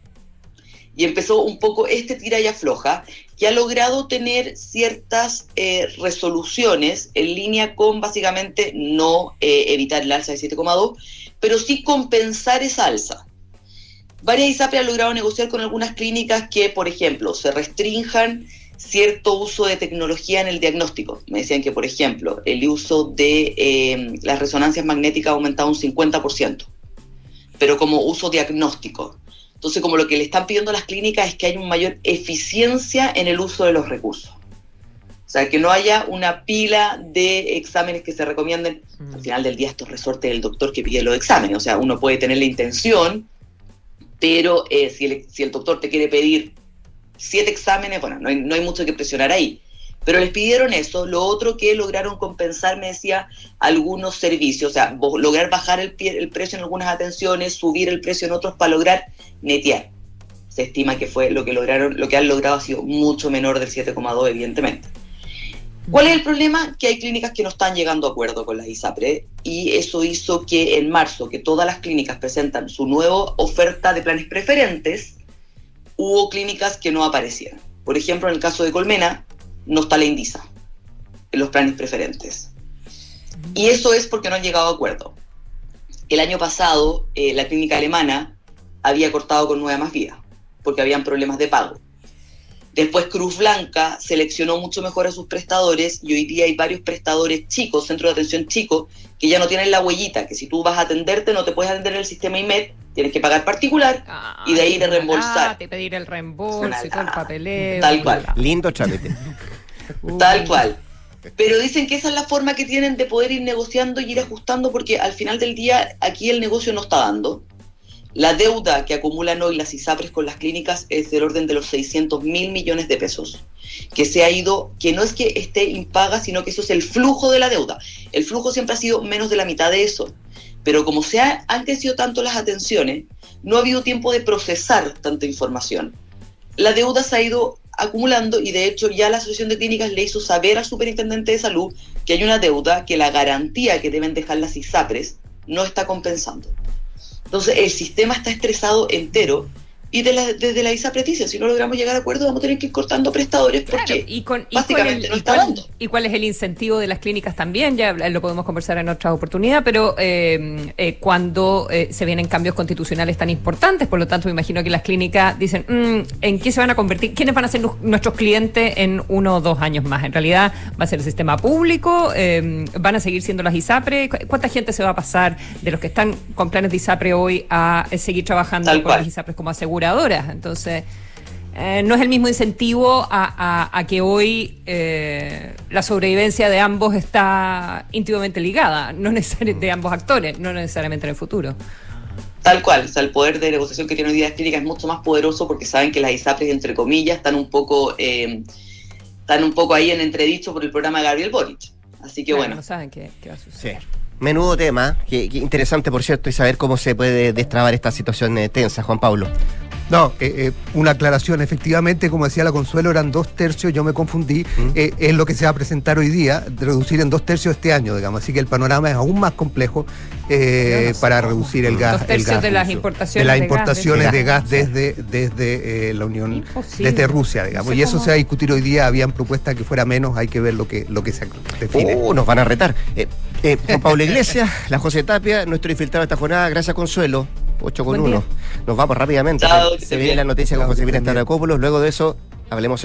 [SPEAKER 24] Y empezó un poco este tira y afloja, que ha logrado tener ciertas eh, resoluciones en línea con básicamente no eh, evitar el alza de siete coma dos, pero sí compensar esa alza. Varias ISAPRES han logrado negociar con algunas clínicas que, por ejemplo, se restrinjan cierto uso de tecnología en el diagnóstico. Me decían que, por ejemplo, el uso de eh, las resonancias magnéticas ha aumentado un cincuenta por ciento, pero como uso diagnóstico. Entonces, como lo que le están pidiendo a las clínicas es que haya una mayor eficiencia en el uso de los recursos. O sea, que no haya una pila de exámenes que se recomienden. Mm. Al final del día esto es resorte del doctor que pide los exámenes. O sea, uno puede tener la intención, pero eh, si, el, si el doctor te quiere pedir siete exámenes, bueno, no hay, no hay mucho que presionar ahí. Pero les pidieron eso. Lo otro que lograron compensar, me decía, algunos servicios. O sea, lograr bajar el, pie, el precio en algunas atenciones, subir el precio en otros para lograr netear. Se estima que fue lo que lograron, lo que han logrado ha sido mucho menor del siete coma dos, evidentemente. ¿Cuál es el problema? Que hay clínicas que no están llegando a acuerdo con las ISAPRE, y eso hizo que en marzo, que todas las clínicas presentan su nueva oferta de planes preferentes, hubo clínicas que no aparecieron. Por ejemplo, en el caso de Colmena, no está la Indisa en los planes preferentes. Y eso es porque no han llegado a acuerdo. El año pasado, eh, la clínica alemana había cortado con Nueva Más Vida, porque habían problemas de pago. Después Cruz Blanca seleccionó mucho mejor a sus prestadores, y hoy día hay varios prestadores chicos, centros de atención chicos, que ya no tienen la huellita, que si tú vas a atenderte no te puedes atender en el sistema I M E D, tienes que pagar particular, ah, y de ahí de reembolsar.
[SPEAKER 22] Ah, te pedir el reembolso y todo el papeleo.
[SPEAKER 24] Tal cual.
[SPEAKER 2] Lindo chavete.
[SPEAKER 24] Tal cual. Pero dicen que esa es la forma que tienen de poder ir negociando y ir ajustando, porque al final del día aquí el negocio no está dando. La deuda que acumulan hoy las ISAPRES con las clínicas es del orden de los seiscientos mil millones de pesos, que se ha ido, que no es que esté impaga, sino que eso es el flujo de la deuda. El flujo siempre ha sido menos de la mitad de eso, pero como se ha, han crecido tanto las atenciones, no ha habido tiempo de procesar tanta información. La deuda se ha ido acumulando, y de hecho ya la Asociación de Clínicas le hizo saber al Superintendente de Salud que hay una deuda que la garantía que deben dejar las ISAPRES no está compensando. Entonces el sistema está estresado entero, y de la, desde la ISAPRES dicen, si no logramos llegar a acuerdo vamos a tener que ir cortando prestadores, porque claro, y con, y básicamente el, no está
[SPEAKER 22] y cuál,
[SPEAKER 24] dando.
[SPEAKER 22] ¿Y cuál es el incentivo de las clínicas también? Ya lo podemos conversar en otra oportunidad, pero eh, eh, cuando eh, se vienen cambios constitucionales tan importantes, por lo tanto me imagino que las clínicas dicen, mmm, ¿en qué se van a convertir? ¿Quiénes van a ser nuestros clientes en uno o dos años más? En realidad va a ser el sistema público, eh, van a seguir siendo las ISAPRE. ¿Cuánta gente se va a pasar de los que están con planes de ISAPRE hoy a eh, seguir trabajando Tal con cual. las ISAPRES como aseguradoras? Entonces, eh, no es el mismo incentivo a, a, a que hoy eh, la sobrevivencia de ambos está íntimamente ligada, no necesariamente de ambos actores, no necesariamente en el futuro.
[SPEAKER 24] Tal cual, o sea, el poder de negociación que tiene hoy día las clínicas es mucho más poderoso, porque saben que las ISAPRES, entre comillas, están un poco eh, están un poco ahí en entredicho por el programa de Gabriel Boric. Así que claro, bueno.
[SPEAKER 22] No saben qué, qué va a suceder.
[SPEAKER 2] Sí. Menudo tema, que, que interesante, por cierto, y saber cómo se puede destrabar esta situación eh, tensa, Juan Pablo.
[SPEAKER 23] No, eh, eh, una aclaración, efectivamente, como decía la Consuelo, eran dos tercios, yo me confundí, ¿Mm? eh, es lo que se va a presentar hoy día, reducir en dos tercios este año, digamos, así que el panorama es aún más complejo eh, no para reducir el gas.
[SPEAKER 22] Dos tercios
[SPEAKER 23] el gas
[SPEAKER 22] de las
[SPEAKER 23] ruso,
[SPEAKER 22] importaciones
[SPEAKER 23] de las
[SPEAKER 22] de
[SPEAKER 23] importaciones
[SPEAKER 22] gas,
[SPEAKER 23] de gas desde, desde eh, la Unión,
[SPEAKER 22] Imposible.
[SPEAKER 23] desde Rusia, digamos, no sé y eso cómo. Se va a discutir hoy día, habían propuestas que fuera menos, hay que ver lo que, lo que se define.
[SPEAKER 2] Uh, nos van a retar. Eh, eh, Juan Pablo Iglesias, la José Tapia, nuestro infiltrado esta jornada, gracias Consuelo. ocho con uno. Nos vamos rápidamente.
[SPEAKER 24] Chao,
[SPEAKER 2] se viene la noticia con José Miguel Stavrakopoulos. Luego de eso, hablemos